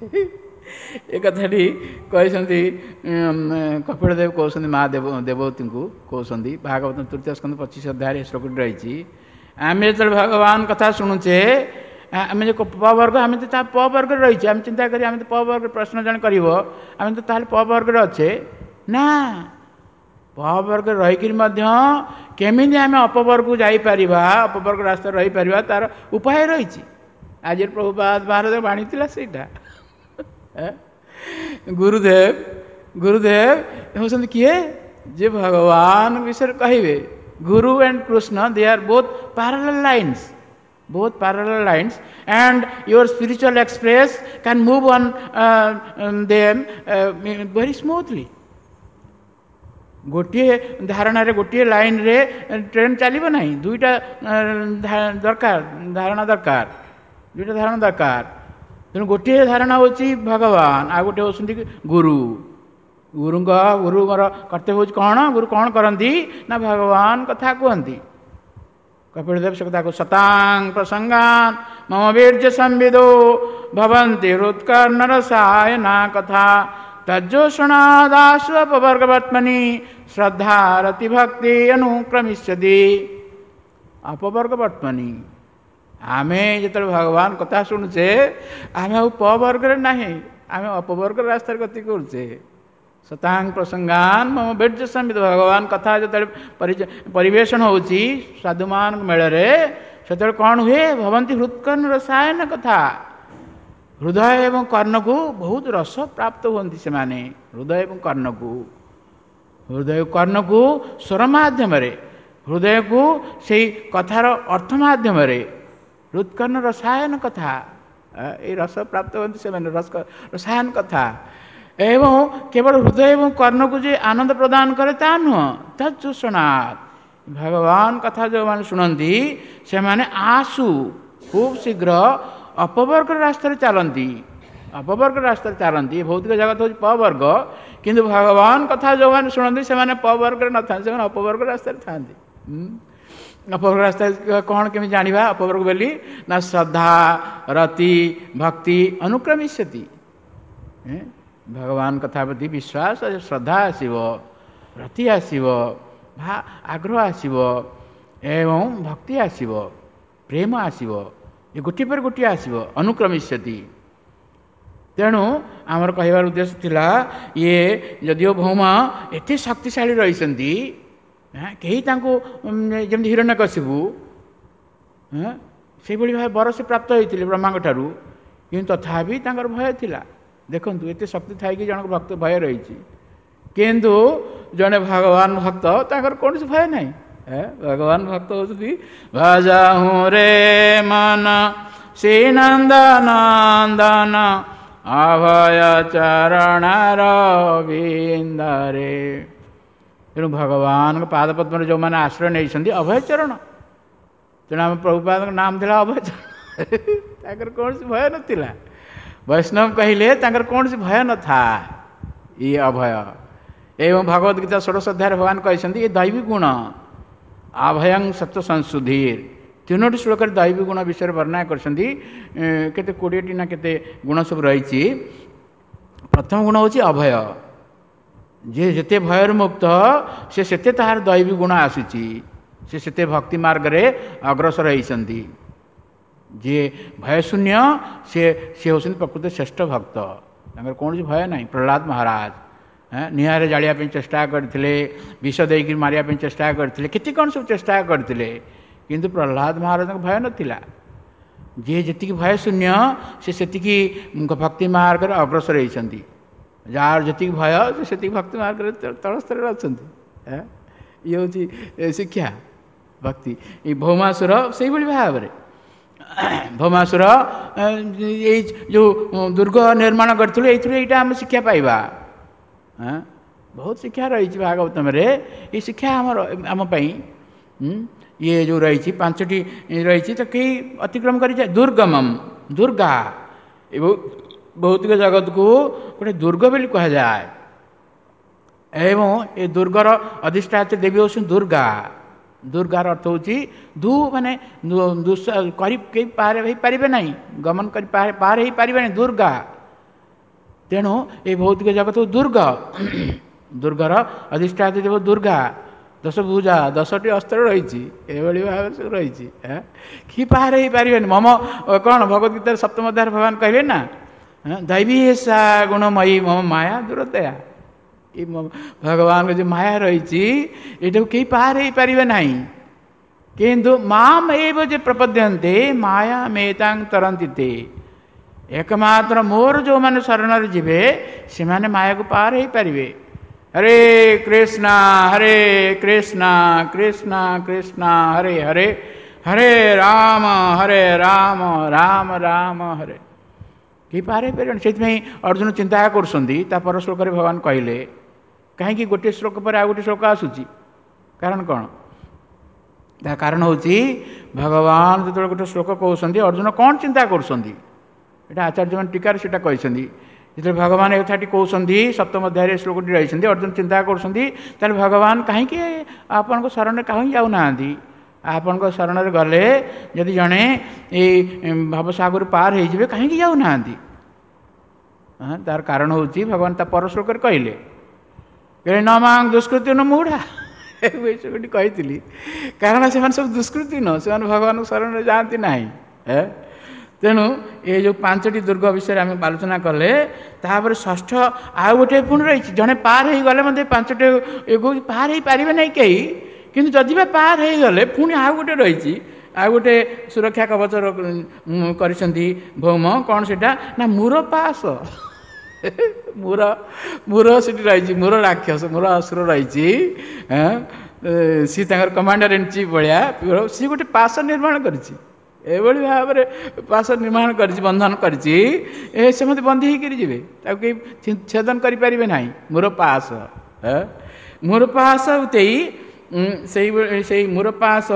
ये कथाटी कहते कपिलदेव कहते माँ देव देवती को कहते भागवत तृतीय स्कंद पच्चीस अध्याय श्लोक रही आम जो भगवान कथा शुणुचे आम जो प वर्ग आम तो प वर्ग रही आम चिंता करें आम तो प वर्ग प्रश्न जन कर आम तो ताल प वर्ग अच्छे ना प वर्ग रहीकि केमी आम अपवर्ग को जापर अपवर्ग रास्ता रही पार तार उपाय रही आज प्रभुपाद महाराज बाणी था गुरुदेव गुरुदेव हूँ किए जे भगवान विषय कहे guru and Krishna they are both parallel lines both parallel lines and your spiritual express can move on uh, them uh, very smoothly गोटे धारणा रे गोटे लाइन रे ट्रेन चलो ना दुईटा दरकार धारणा दरकार दुईटा धारणा दरकार तेणु गोटे धारणा हूँ भगवान आ गोटे हूँ गुरु गुरु गुरु कर्तव्य हूँ कौन गुरु कौन करती ना भगवान कथा कहती कपिलदेव से कथा सतांग प्रसंगान मम वीर्य संविदो भवन्ति हृत्कर्णरसायना कथा तज्जोषणादासु अपवर्गवर्त्मनि श्रद्धा रति भक्ति अनुक्रमिष्यति अपवर्गवर्त्मनि आमे जो भगवान कथा शुणुचे आम पवर्ग ना आम अपवर्ग रास्ता गति करुचे सतांग प्रसंगान मम वीर्य संविद भगवान कथा जो परिवेशन हो साधुमान मेल से कौन हुए भवंती हृत्कर्ण रसायन कथा हृदय एवं कर्ण को बहुत रस प्राप्त होती से माने हृदय एवं कर्ण को हृदय कर्ण को स्वर माध्यम हृदय को से कथार अर्थ माध्यम हृत्कर्ण रसायन कथा ये रस प्राप्त होती से माने रस रसायन कथा एवं केवल हृदय एवं कर्ण को जो आनंद प्रदान करे ता नुह तत्सुनाथ भगवान कथा जो मैंने शुणती से माने आसु खूब शीघ्र अपवर्ग रास्ता चलती अपवर्ग रास्ता चलती भौतिक जगत हूँ पवर्ग किंतु भगवान कथा जो मैंने शुणती से पवर्ग न था से अपवर्ग रास्ता था अपवर्ग रास्ता कौन केमी जाना अपवर्ग बोली ना श्रद्धा रति भक्ति अनुक्रमिष्यति भगवान कथा प्रति विश्वास श्रद्धा आसव रति आसव आग्रह आसव एवं भक्ति आसव प्रेम आसव ये गोटे पर गोटे आसव अनुक्रमिष्यति तेणु आमर कहबार उद्देश्य थिला ये जदिओ भौमा एते शक्तिशाली रही कहीं जमी हिरण्यकशिपु से भाव बर से प्राप्त होते ब्रह्मा ठारू किंतु तथापि भय थिला देखु एत शक्ति थी जन भक्त भय रही किंतु जड़े भगवान भक्त ताकर कौन भय ना भगवान भक्त होती भजाहु रे मन श्री नंदनंदन अभय चरण रविंदरे तेणु भगवान पाद पद्म जो मैंने आश्रय नहीं अभय चरण तेणु आम प्रभुपाद नाम था अभय चरण कौन भय नाला वैष्णव कहले तांकर कौन सी भय न था ये अभय एवं भगवद गीता षोडश अध्याय भगवान कहते ये दैवी गुण अभयं सत्व संशुधिर तीनो श्लोक दैवी गुण विषय वर्णना करते कोड़े ना केते गुण सब रही प्रथम गुण हूँ अभय जे जेते भयर मुक्त से सेते तार दैवी गुण आसूची से सेते भक्ति मार्ग रे अग्रसर होती जे भय शून्य से सी होती प्रकृत श्रेष्ठ भक्त कौन भय ना प्रहलाद महाराज निहारे जालिया चेष्टा करते विष देकर मारिया चेष्टा करते केते कौन सब चेष्टा करते किंतु प्रहलाद महाराज भय नाला जे जी भय शून्य से सेतिकी भक्ति मार्ग अग्रसर होती जार जी भय से भक्ति मार्ग तल स्तर अच्छा ये हूँ शिक्षा भक्ति ये भौमासुर से भाव में भौमासुर ये जो दुर्ग निर्माण करूँ ये आम शिक्षा पाइबा बहुत शिक्षा रही भागवतम ये शिक्षा आमर आम ये जो रही पांचटी रही तो कई अतिक्रम कर दुर्गमम दुर्गा ये भौतिक जगत को गोटे दुर्ग बोली कह जाए एवं ये दुर्गर अधिष्ठात्री देवी हूँ दुर्गा दुर्गार अर्थ हूँ दु माने कई पार हो पारे ना गमन कर पार हो पारे ना दुर्गा तेणु ये भौतिक जगत दुर्ग दुर्गर अधिष्ठात्री देव दुर्गा दश भुजा दसटी अस्त्र रही भाव सब रही कि पार हो पारे मम कौन भगवदगीता सप्तम अध्याय भगवान कहले ना दैवी सा गुणमयी मम माया दूरतया ये भगवान को जो माया रही ये कई पार हो पारे ना किंतु माम एव जे प्रपद्यन्ते माया मेतांग तरंती ते एकमात्र मोर जो मैंने शरण जीवे से माने माया को पार हो पारे हरे कृष्णा हरे कृष्णा कृष्णा कृष्णा हरे हरे हरे राम हरे राम राम राम हरे कि पार हो पारे से अर्जुन चिंता कर श्लोक भगवान कहले कहीं गोटे श्लोक पर आ गोटे श्लोक आसूची कारण कौन ता कारण हूँ भगवान जो गोटे श्लोक कहते अर्जुन कौन चिंता कर आचार्य मैंने टीकार से कहते जो भगवान एक कहते सप्तम अध्याय श्लोकटी रही अर्जुन चिंता कर भगवान कहीं आपण शरण कहीं जाऊना आपण शरण गले जदि जड़े ये भवसागर पार हो कहीं जाऊना तार कारण हूँ भगवान ता पर श्लोक कहले कहले न मांग दुष्कृति न मूढ़ा कही कारण से सब दुष्कृति न से भगवान शरण जाती ना तेणु ये जो पांचटी दुर्ग विषय आम आलोचना कले तापर षष्ठ आउ गोटे पुणी रही जड़े पार हो गले मतलब पांचटे पार हो पारे ना कहीं किंतु जदि पार हो गले पुणी आउ गोटे रही ଆଉ ଗୋଟେ ସୁରକ୍ଷା କବଚ କରିଛନ୍ତି ଭୌମ, କ'ଣ ସେଟା ନା ମୂର ପାସ। ମୂର ମୂର ସେଠି ରହିଛି, ମୂର ରାକ୍ଷସ, ମୂର ଅସୁର ରହିଛି। ସିଏ ତାଙ୍କର କମାଣ୍ଡର ଇନ୍ ଚିଫ୍ ଭଳିଆ, ସିଏ ଗୋଟେ ପାସ ନିର୍ମାଣ କରିଛି। ଏଭଳି ଭାବରେ ପାସ ନିର୍ମାଣ କରିଛି, ବନ୍ଧନ କରିଛି, ଏ ସେମିତି ବନ୍ଦୀ ହେଇକରି ଯିବେ, ତାକୁ କେହି ଛେଦନ କରିପାରିବେ ନାହିଁ। ମୂର ପାସ, ମୂର ପାସ ଉତେଇ ସେଇ ସେଇ ମୂର ପାସ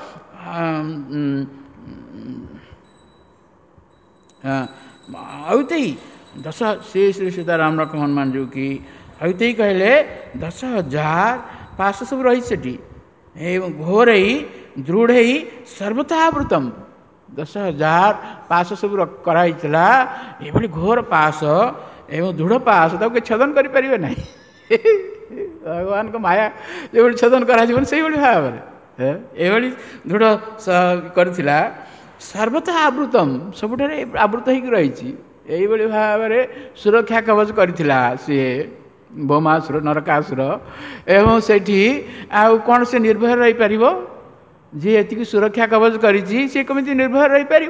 ଆଉତେଇ ଦଶ ଶ୍ରୀ ଶ୍ରୀ ସୀତାରାମ ରଖ ହनुमान ଯୋଉ କି ଆଉତେଇ କହିଲେ ଦଶ ହଜାର ପାଶ ସବୁ ରହିଛି ସେଠି। ଏବଂ ଘୋରେଇ ଦୃଢ଼େଇ ସର୍ବତାବୃତମ୍, ଦଶ ହଜାର ପାଶ ସବୁ କରାହେଇଥିଲା। ଏଭଳି ଘୋର ପାଶ ଏବଂ ଦୃଢ଼ ପାଶ, ତାକୁ କେହି ଛେଦନ କରିପାରିବେ ନାହିଁ। ଭଗବାନଙ୍କ ମାୟା ଯେଭଳି ଛେଦନ କରାଯିବନି ସେଇଭଳି ଭାବରେ ଏଭଳି ଦୃଢ଼ କରିଥିଲା। ସର୍ବତଃ ଆବୃତମ୍, ସବୁଠାରେ ଆବୃତ ହେଇକି ରହିଛି। ଏଇଭଳି ଭାବରେ ସୁରକ୍ଷା କବଚ କରିଥିଲା ସିଏ ଭୌମାସୁର, ନରକାସୁର। ଏବଂ ସେଠି ଆଉ କ'ଣ ସେ ନିର୍ଭୟ ରହିପାରିବ? ଯିଏ ଏତିକି ସୁରକ୍ଷା କବଚ କରିଛି ସିଏ କେମିତି ନିର୍ଭୟ ରହିପାରିବ?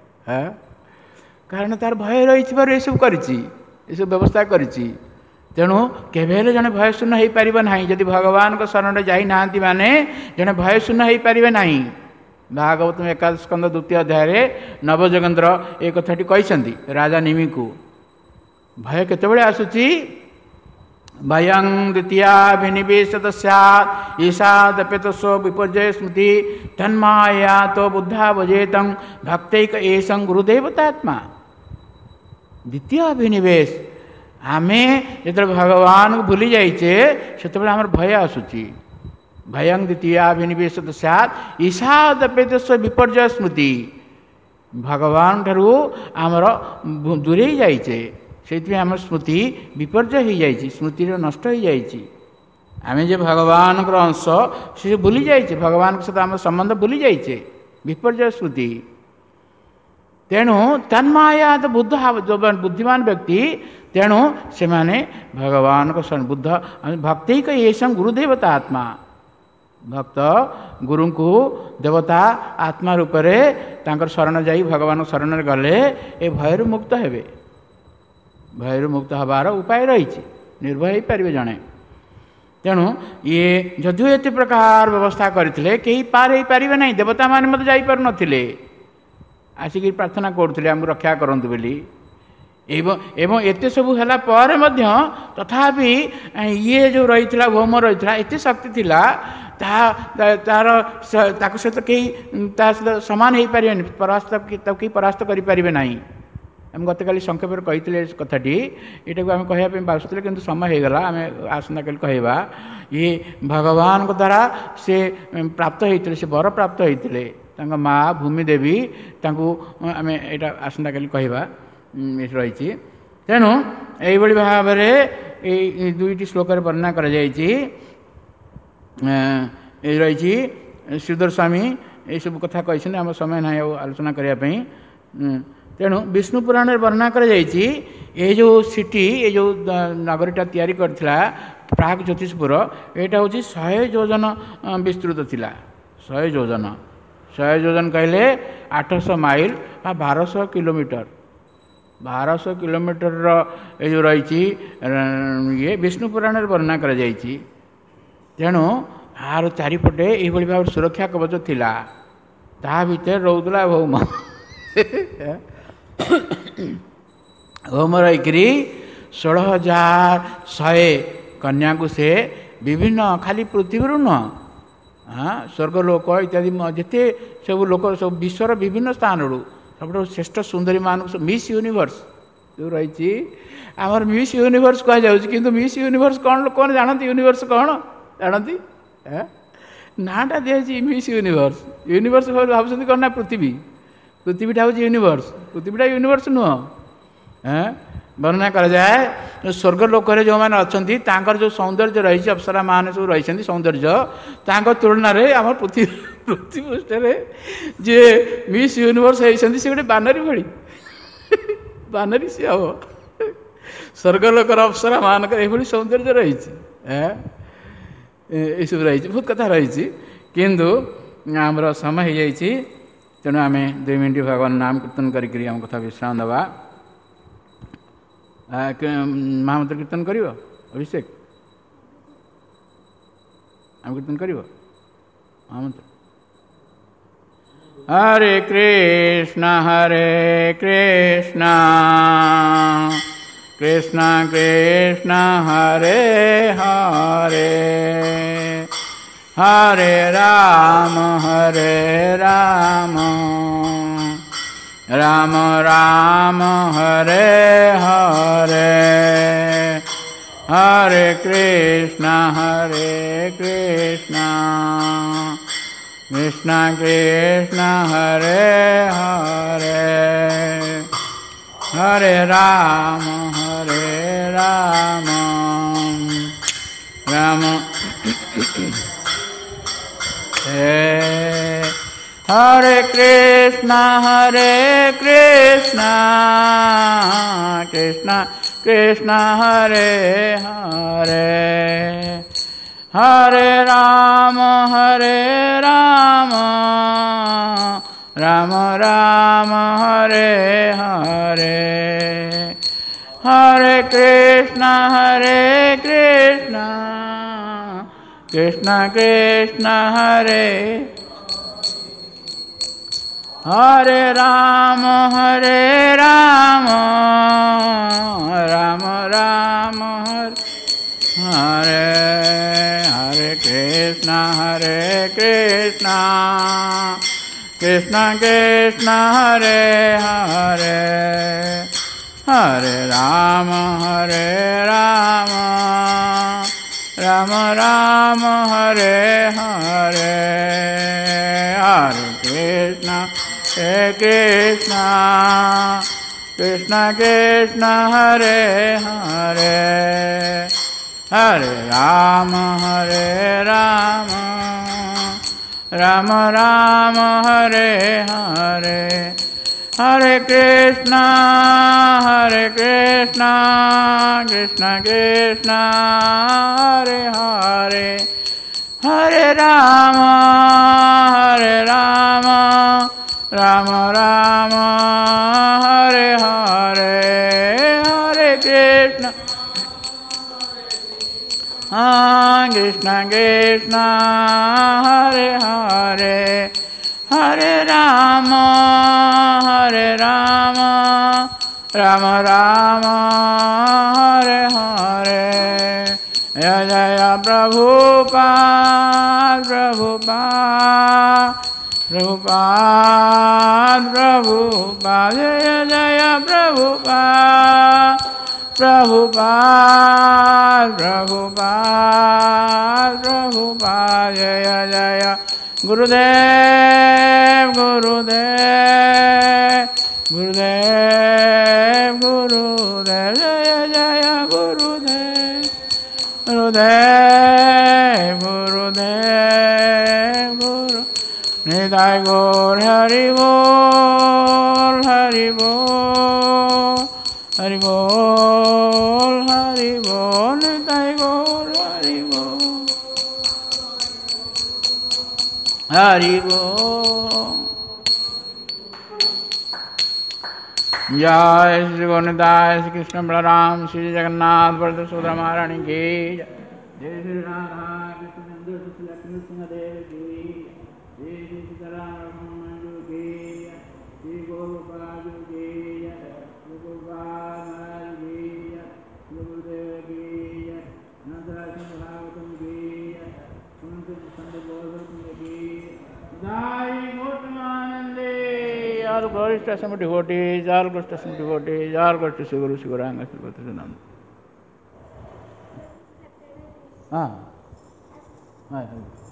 କାରଣ ତାର ଭୟ ରହିଥିବାରୁ ଏସବୁ କରିଛି, ଏସବୁ ବ୍ୟବସ୍ଥା କରିଛି। ତେଣୁ କେବେ ହେଲେ ଜଣେ ଭୟଶୂନ୍ୟ ହେଇପାରିବ ନାହିଁ। ଯଦି ଭଗବାନଙ୍କ ଶରଣରେ ଯାଇନାହାନ୍ତି ମାନେ ଜଣେ ଭୟଶୂନ୍ୟ ହେଇପାରିବେ ନାହିଁ। ଭାଗବତ ଏକାଦଶ ସ୍କନ୍ଧ ଦ୍ୱିତୀୟ ଅଧ୍ୟାୟରେ ନବଯୋଗେନ୍ଦ୍ର ଏ କଥାଟି କହିଛନ୍ତି ରାଜା ନିମିକୁ। ଭୟ କେତେବେଳେ ଆସୁଛି? ଭୟଂ ଦ୍ୱିତୀୟାଭିନିବେଶତ ସ୍ୟାତ୍ ଈଶାଦପେତସ୍ୱ ବିପର୍ଯ୍ୟୟ ସ୍ମୃତି ତନ୍ମାୟାତ ବୁଦ୍ଧାବଜେତଂ ଭକ୍ତୈକ ଏଷଂ ଗୁରୁଦେବତାତ୍ମା। ଦ୍ୱିତୀୟ ଅଭିନିବେଶ, ଆମେ ଯେତେବେଳେ ଭଗବାନଙ୍କୁ ଭୁଲି ଯାଇଛେ ସେତେବେଳେ ଆମର ଭୟ ଆସୁଛି। ଭୟଂ ଦ୍ୱିତୀୟାଭିନିବେଶତ ସ୍ୟାତ୍ ଈଶାଦପେତସ୍ୱ ବିପର୍ଯ୍ୟୟ ସ୍ମୃତି, ଭଗବାନ ଠାରୁ ଆମର ଦୂରେଇ ଯାଇଛେ, ସେଇଥିପାଇଁ ଆମର ସ୍ମୃତି ବିପର୍ଯ୍ୟୟ ହେଇଯାଇଛି, ସ୍ମୃତିର ନଷ୍ଟ ହେଇଯାଇଛି। ଆମେ ଯେ ଭଗବାନଙ୍କର ଅଂଶ ସେ ଭୁଲି ଯାଇଛେ, ଭଗବାନଙ୍କ ସହିତ ଆମର ସମ୍ବନ୍ଧ ଭୁଲି ଯାଇଛେ, ବିପର୍ଯ୍ୟୟ ସ୍ମୃତି। ତେଣୁ ତନ୍ମାୟାତ ବୁଦ୍ଧ, ବୁଦ୍ଧିମାନ ବ୍ୟକ୍ତି, ତେଣୁ ସେମାନେ ଭଗବାନଙ୍କ ବୁଦ୍ଧ ଭକ୍ତୈକ ଏଷଂ ଗୁରୁଦେବତା ଆତ୍ମା, ଭକ୍ତ ଗୁରୁଙ୍କୁ ଦେବତା ଆତ୍ମା ରୂପରେ ତାଙ୍କର ଶରଣ ଯାଇ ଭଗବାନଙ୍କ ଶରଣରେ ଗଲେ ଏ ଭୟରୁ ମୁକ୍ତ ହେବେ। ଭୟରୁ ମୁକ୍ତ ହେବାର ଉପାୟ ରହିଛି, ନିର୍ଭୟ ହେଇପାରିବେ ଜଣେ। ତେଣୁ ଇଏ ଯଦିଓ ଏତେ ପ୍ରକାର ବ୍ୟବସ୍ଥା କରିଥିଲେ କେହି ପାର ହେଇପାରିବେ ନାହିଁ। ଦେବତାମାନେ ମଧ୍ୟ ଯାଇପାରୁନଥିଲେ, ଆସିକି ପ୍ରାର୍ଥନା କରୁଥିଲେ ଆମକୁ ରକ୍ଷା କରନ୍ତୁ ବୋଲି। ଏବଂ ଏବଂ ଏତେ ସବୁ ହେଲା ପରେ ମଧ୍ୟ ତଥାପି ଇଏ ଯେଉଁ ରହିଥିଲା ଭୌମ ରହିଥିଲା, ଏତେ ଶକ୍ତି ଥିଲା, ତାହା ତାର ତାକୁ ସହିତ କେହି ତା ସହିତ ସମାନ ହେଇପାରିବେନି, ପରାସ୍ତ ତାକୁ କେହି ପରାସ୍ତ କରିପାରିବେ ନାହିଁ। ଆମେ ଗତକାଲି ସଂକ୍ଷେପରେ କହିଥିଲେ କଥାଟି, ଏଇଟାକୁ ଆମେ କହିବା ପାଇଁ ବାସୁଥିଲେ କିନ୍ତୁ ସମୟ ହେଇଗଲା, ଆମେ ଆସନ୍ତାକାଲି କହିବା। ଇଏ ଭଗବାନଙ୍କ ଦ୍ୱାରା ସେ ପ୍ରାପ୍ତ ହେଇଥିଲେ, ସେ ବର ପ୍ରାପ୍ତ ହେଇଥିଲେ, ତାଙ୍କ ମା ଭୂମି ଦେବୀ ତାଙ୍କୁ ଆମେ ଏଇଟା ଆସନ୍ତାକାଲି କହିବା ଏଠି ରହିଛି। ତେଣୁ ଏଇଭଳି ଭାବରେ ଏଇ ଦୁଇଟି ଶ୍ଲୋକରେ ବର୍ଣ୍ଣନା କରାଯାଇଛି ଏ ରହିଛି। ଶ୍ରୀଧର ସ୍ୱାମୀ ଏଇସବୁ କଥା କହିଛନ୍ତି, ଆମ ସମୟ ନାହିଁ ଆଉ ଆଲୋଚନା କରିବା ପାଇଁ। ତେଣୁ ବିଷ୍ଣୁ ପୁରାଣରେ ବର୍ଣ୍ଣନା କରାଯାଇଛି ଏ ଯେଉଁ ସିଟି, ଏ ଯେଉଁ ନଗରୀଟା ତିଆରି କରିଥିଲା ପ୍ରାଗ ଜ୍ୟୋତିଷପୁର, ଏଇଟା ହେଉଛି ଶହେ ଯୋଜନ ବିସ୍ତୃତ ଥିଲା। ଶହେ ଯୋଜନ, ଶହେ ଯୋଜନ କହିଲେ ଆଠଶହ ମାଇଲ ବା ବାରଶହ କିଲୋମିଟର। ବାରଶହ କିଲୋମିଟରର ଏ ଯେଉଁ ରହିଛି ଇଏ ବିଷ୍ଣୁ ପୁରାଣରେ ବର୍ଣ୍ଣନା କରାଯାଇଛି। ତେଣୁ ଆର ଚାରିପଟେ ଏଇଭଳି ଭାବରେ ସୁରକ୍ଷା କବଚ ଥିଲା, ତାହା ଭିତରେ ରହୁଥିଲା ଭୌମ। ଭୌମ ରହିକିରି ଷୋହଳ ହଜାର ଶହେ କନ୍ୟାକୁ ସେ ବିଭିନ୍ନ, ଖାଲି ପୃଥିବୀରୁ ନୁହଁ, ହଁ ସ୍ୱର୍ଗ ଲୋକ ଇତ୍ୟାଦି ଯେତେ ସବୁ ଲୋକ ସବୁ ବିଶ୍ୱର ବିଭିନ୍ନ ସ୍ଥାନରୁ ସବୁଠାରୁ ଶ୍ରେଷ୍ଠ ସୁନ୍ଦରୀ ମାନଙ୍କୁ, ମିସ୍ ୟୁନିଭର୍ସ ଯେଉଁ ରହିଛି, ଆମର ମିସ୍ ୟୁନିଭର୍ସ କୁହାଯାଉଛି, କିନ୍ତୁ ମିସ୍ ୟୁନିଭର୍ସ କ'ଣ ଲୋକମାନେ ଜାଣନ୍ତି? ୟୁନିଭର୍ସ କ'ଣ ଜାଣନ୍ତି? ନାଁଟା ଦିଆଯାଇଛି ମିସ୍ ୟୁନିଭର୍ସ। ୟୁନିଭର୍ସ ଭାବୁଛନ୍ତି କ'ଣ ନା ପୃଥିବୀ, ପୃଥିବୀଟା ହେଉଛି ୟୁନିଭର୍ସ, ପୃଥିବୀଟା ୟୁନିଭର୍ସ ନୁହଁ। ହଁ ବର୍ଣ୍ଣନା କରାଯାଏ ସ୍ୱର୍ଗ ଲୋକରେ ଯେଉଁମାନେ ଅଛନ୍ତି ତାଙ୍କର ଯେଉଁ ସୌନ୍ଦର୍ଯ୍ୟ ରହିଛି, ଅପ୍ସରା ମାନେ ସବୁ ରହିଛନ୍ତି ସୌନ୍ଦର୍ଯ୍ୟ, ତାଙ୍କ ତୁଳନାରେ ଆମର ପୃଥିବୀ ପୃଥିବୀ ପୃଷ୍ଠରେ ଯିଏ ମିସ୍ ୟୁନିଭର୍ସ ହେଇଛନ୍ତି ସେ ଗୋଟେ ବାନରୀ ଭଳି, ବାନରୀ ସିଏ ହବ। ସ୍ୱର୍ଗ ଲୋକର ଅପ୍ସରା ମାନଙ୍କର ଏଭଳି ସୌନ୍ଦର୍ଯ୍ୟ ରହିଛି, ଏସବୁ ରହିଛି, ବହୁତ କଥା ରହିଛି। କିନ୍ତୁ आमर समय हो जाइए तेणु आम दुई मिनिट भगवान नाम कीर्तन करी आम कथा विश्राम दबा महामंत्र कीर्तन कर अभिषेक आम कीर्तन कर महामंत्र हरे कृष्ण हरे कृष्ण कृष्ण कृष्ण हरे हरे हरे राम हरे राम राम राम हरे हरे हरे कृष्ण हरे कृष्ण कृष्ण कृष्ण हरे हरे हरे राम हरे राम राम हरे कृष्ण हरे कृष्ण कृष्ण कृष्ण हरे हरे हरे राम हरे राम राम राम हरे हरे हरे कृष्ण हरे कृष्ण कृष्ण कृष्ण हरे हरे राम हरे राम राम राम हरे हरे कृष्ण हरे कृष्ण कृष्ण कृष्ण हरे हरे हरे राम हरे राम राम राम हरे हरे हरे कृष्ण हरे कृष्ण कृष्ण कृष्ण हरे हरे हरे राम हरे राम राम राम हरे हरे हरे कृष्ण हरे कृष्ण कृष्ण कृष्ण हरे हरे हरे राम हरे राम राम राम हरे हरे हरे कृष्ण कृष्ण कृष्ण हरे हरे हरे राम हरे राम राम राम हरे हरे जय जय प्रभुपाद प्रभुपाद प्रभुपाद प्रभुपाद जय जय प्रभुपाद प्रभुपाद प्रभुपाद प्रभुपाद जय जय गुरुदेव गुरुदेव गुरुदेव गुरुदेव जय जय गुरुदेव गुरुदेव गुरुदेव गुरु निताय गौर हरि बोल हरि बोल हरि बोल हरि बोल निताय गौर हरि बोल हरि बोल जय श्री गोविंदाय श्री कृष्ण बलराम श्री जगन्नाथ बलदेव सुभद्रा महारानी की जय श्री राधा कृष्ण श्री लक्ष्मी सिंह देव की जय श्री सीताराम मंजू की श्री गोपाल की श्री गोपाल महाराज की श्री गुरुदेव की अनंतराय भागवतम की संत गौतम की जय गौतमानंदे all glories to some devotees, all glories to some devotees, all glories to Guru Siguranga Srivatsanam. Ah, ah,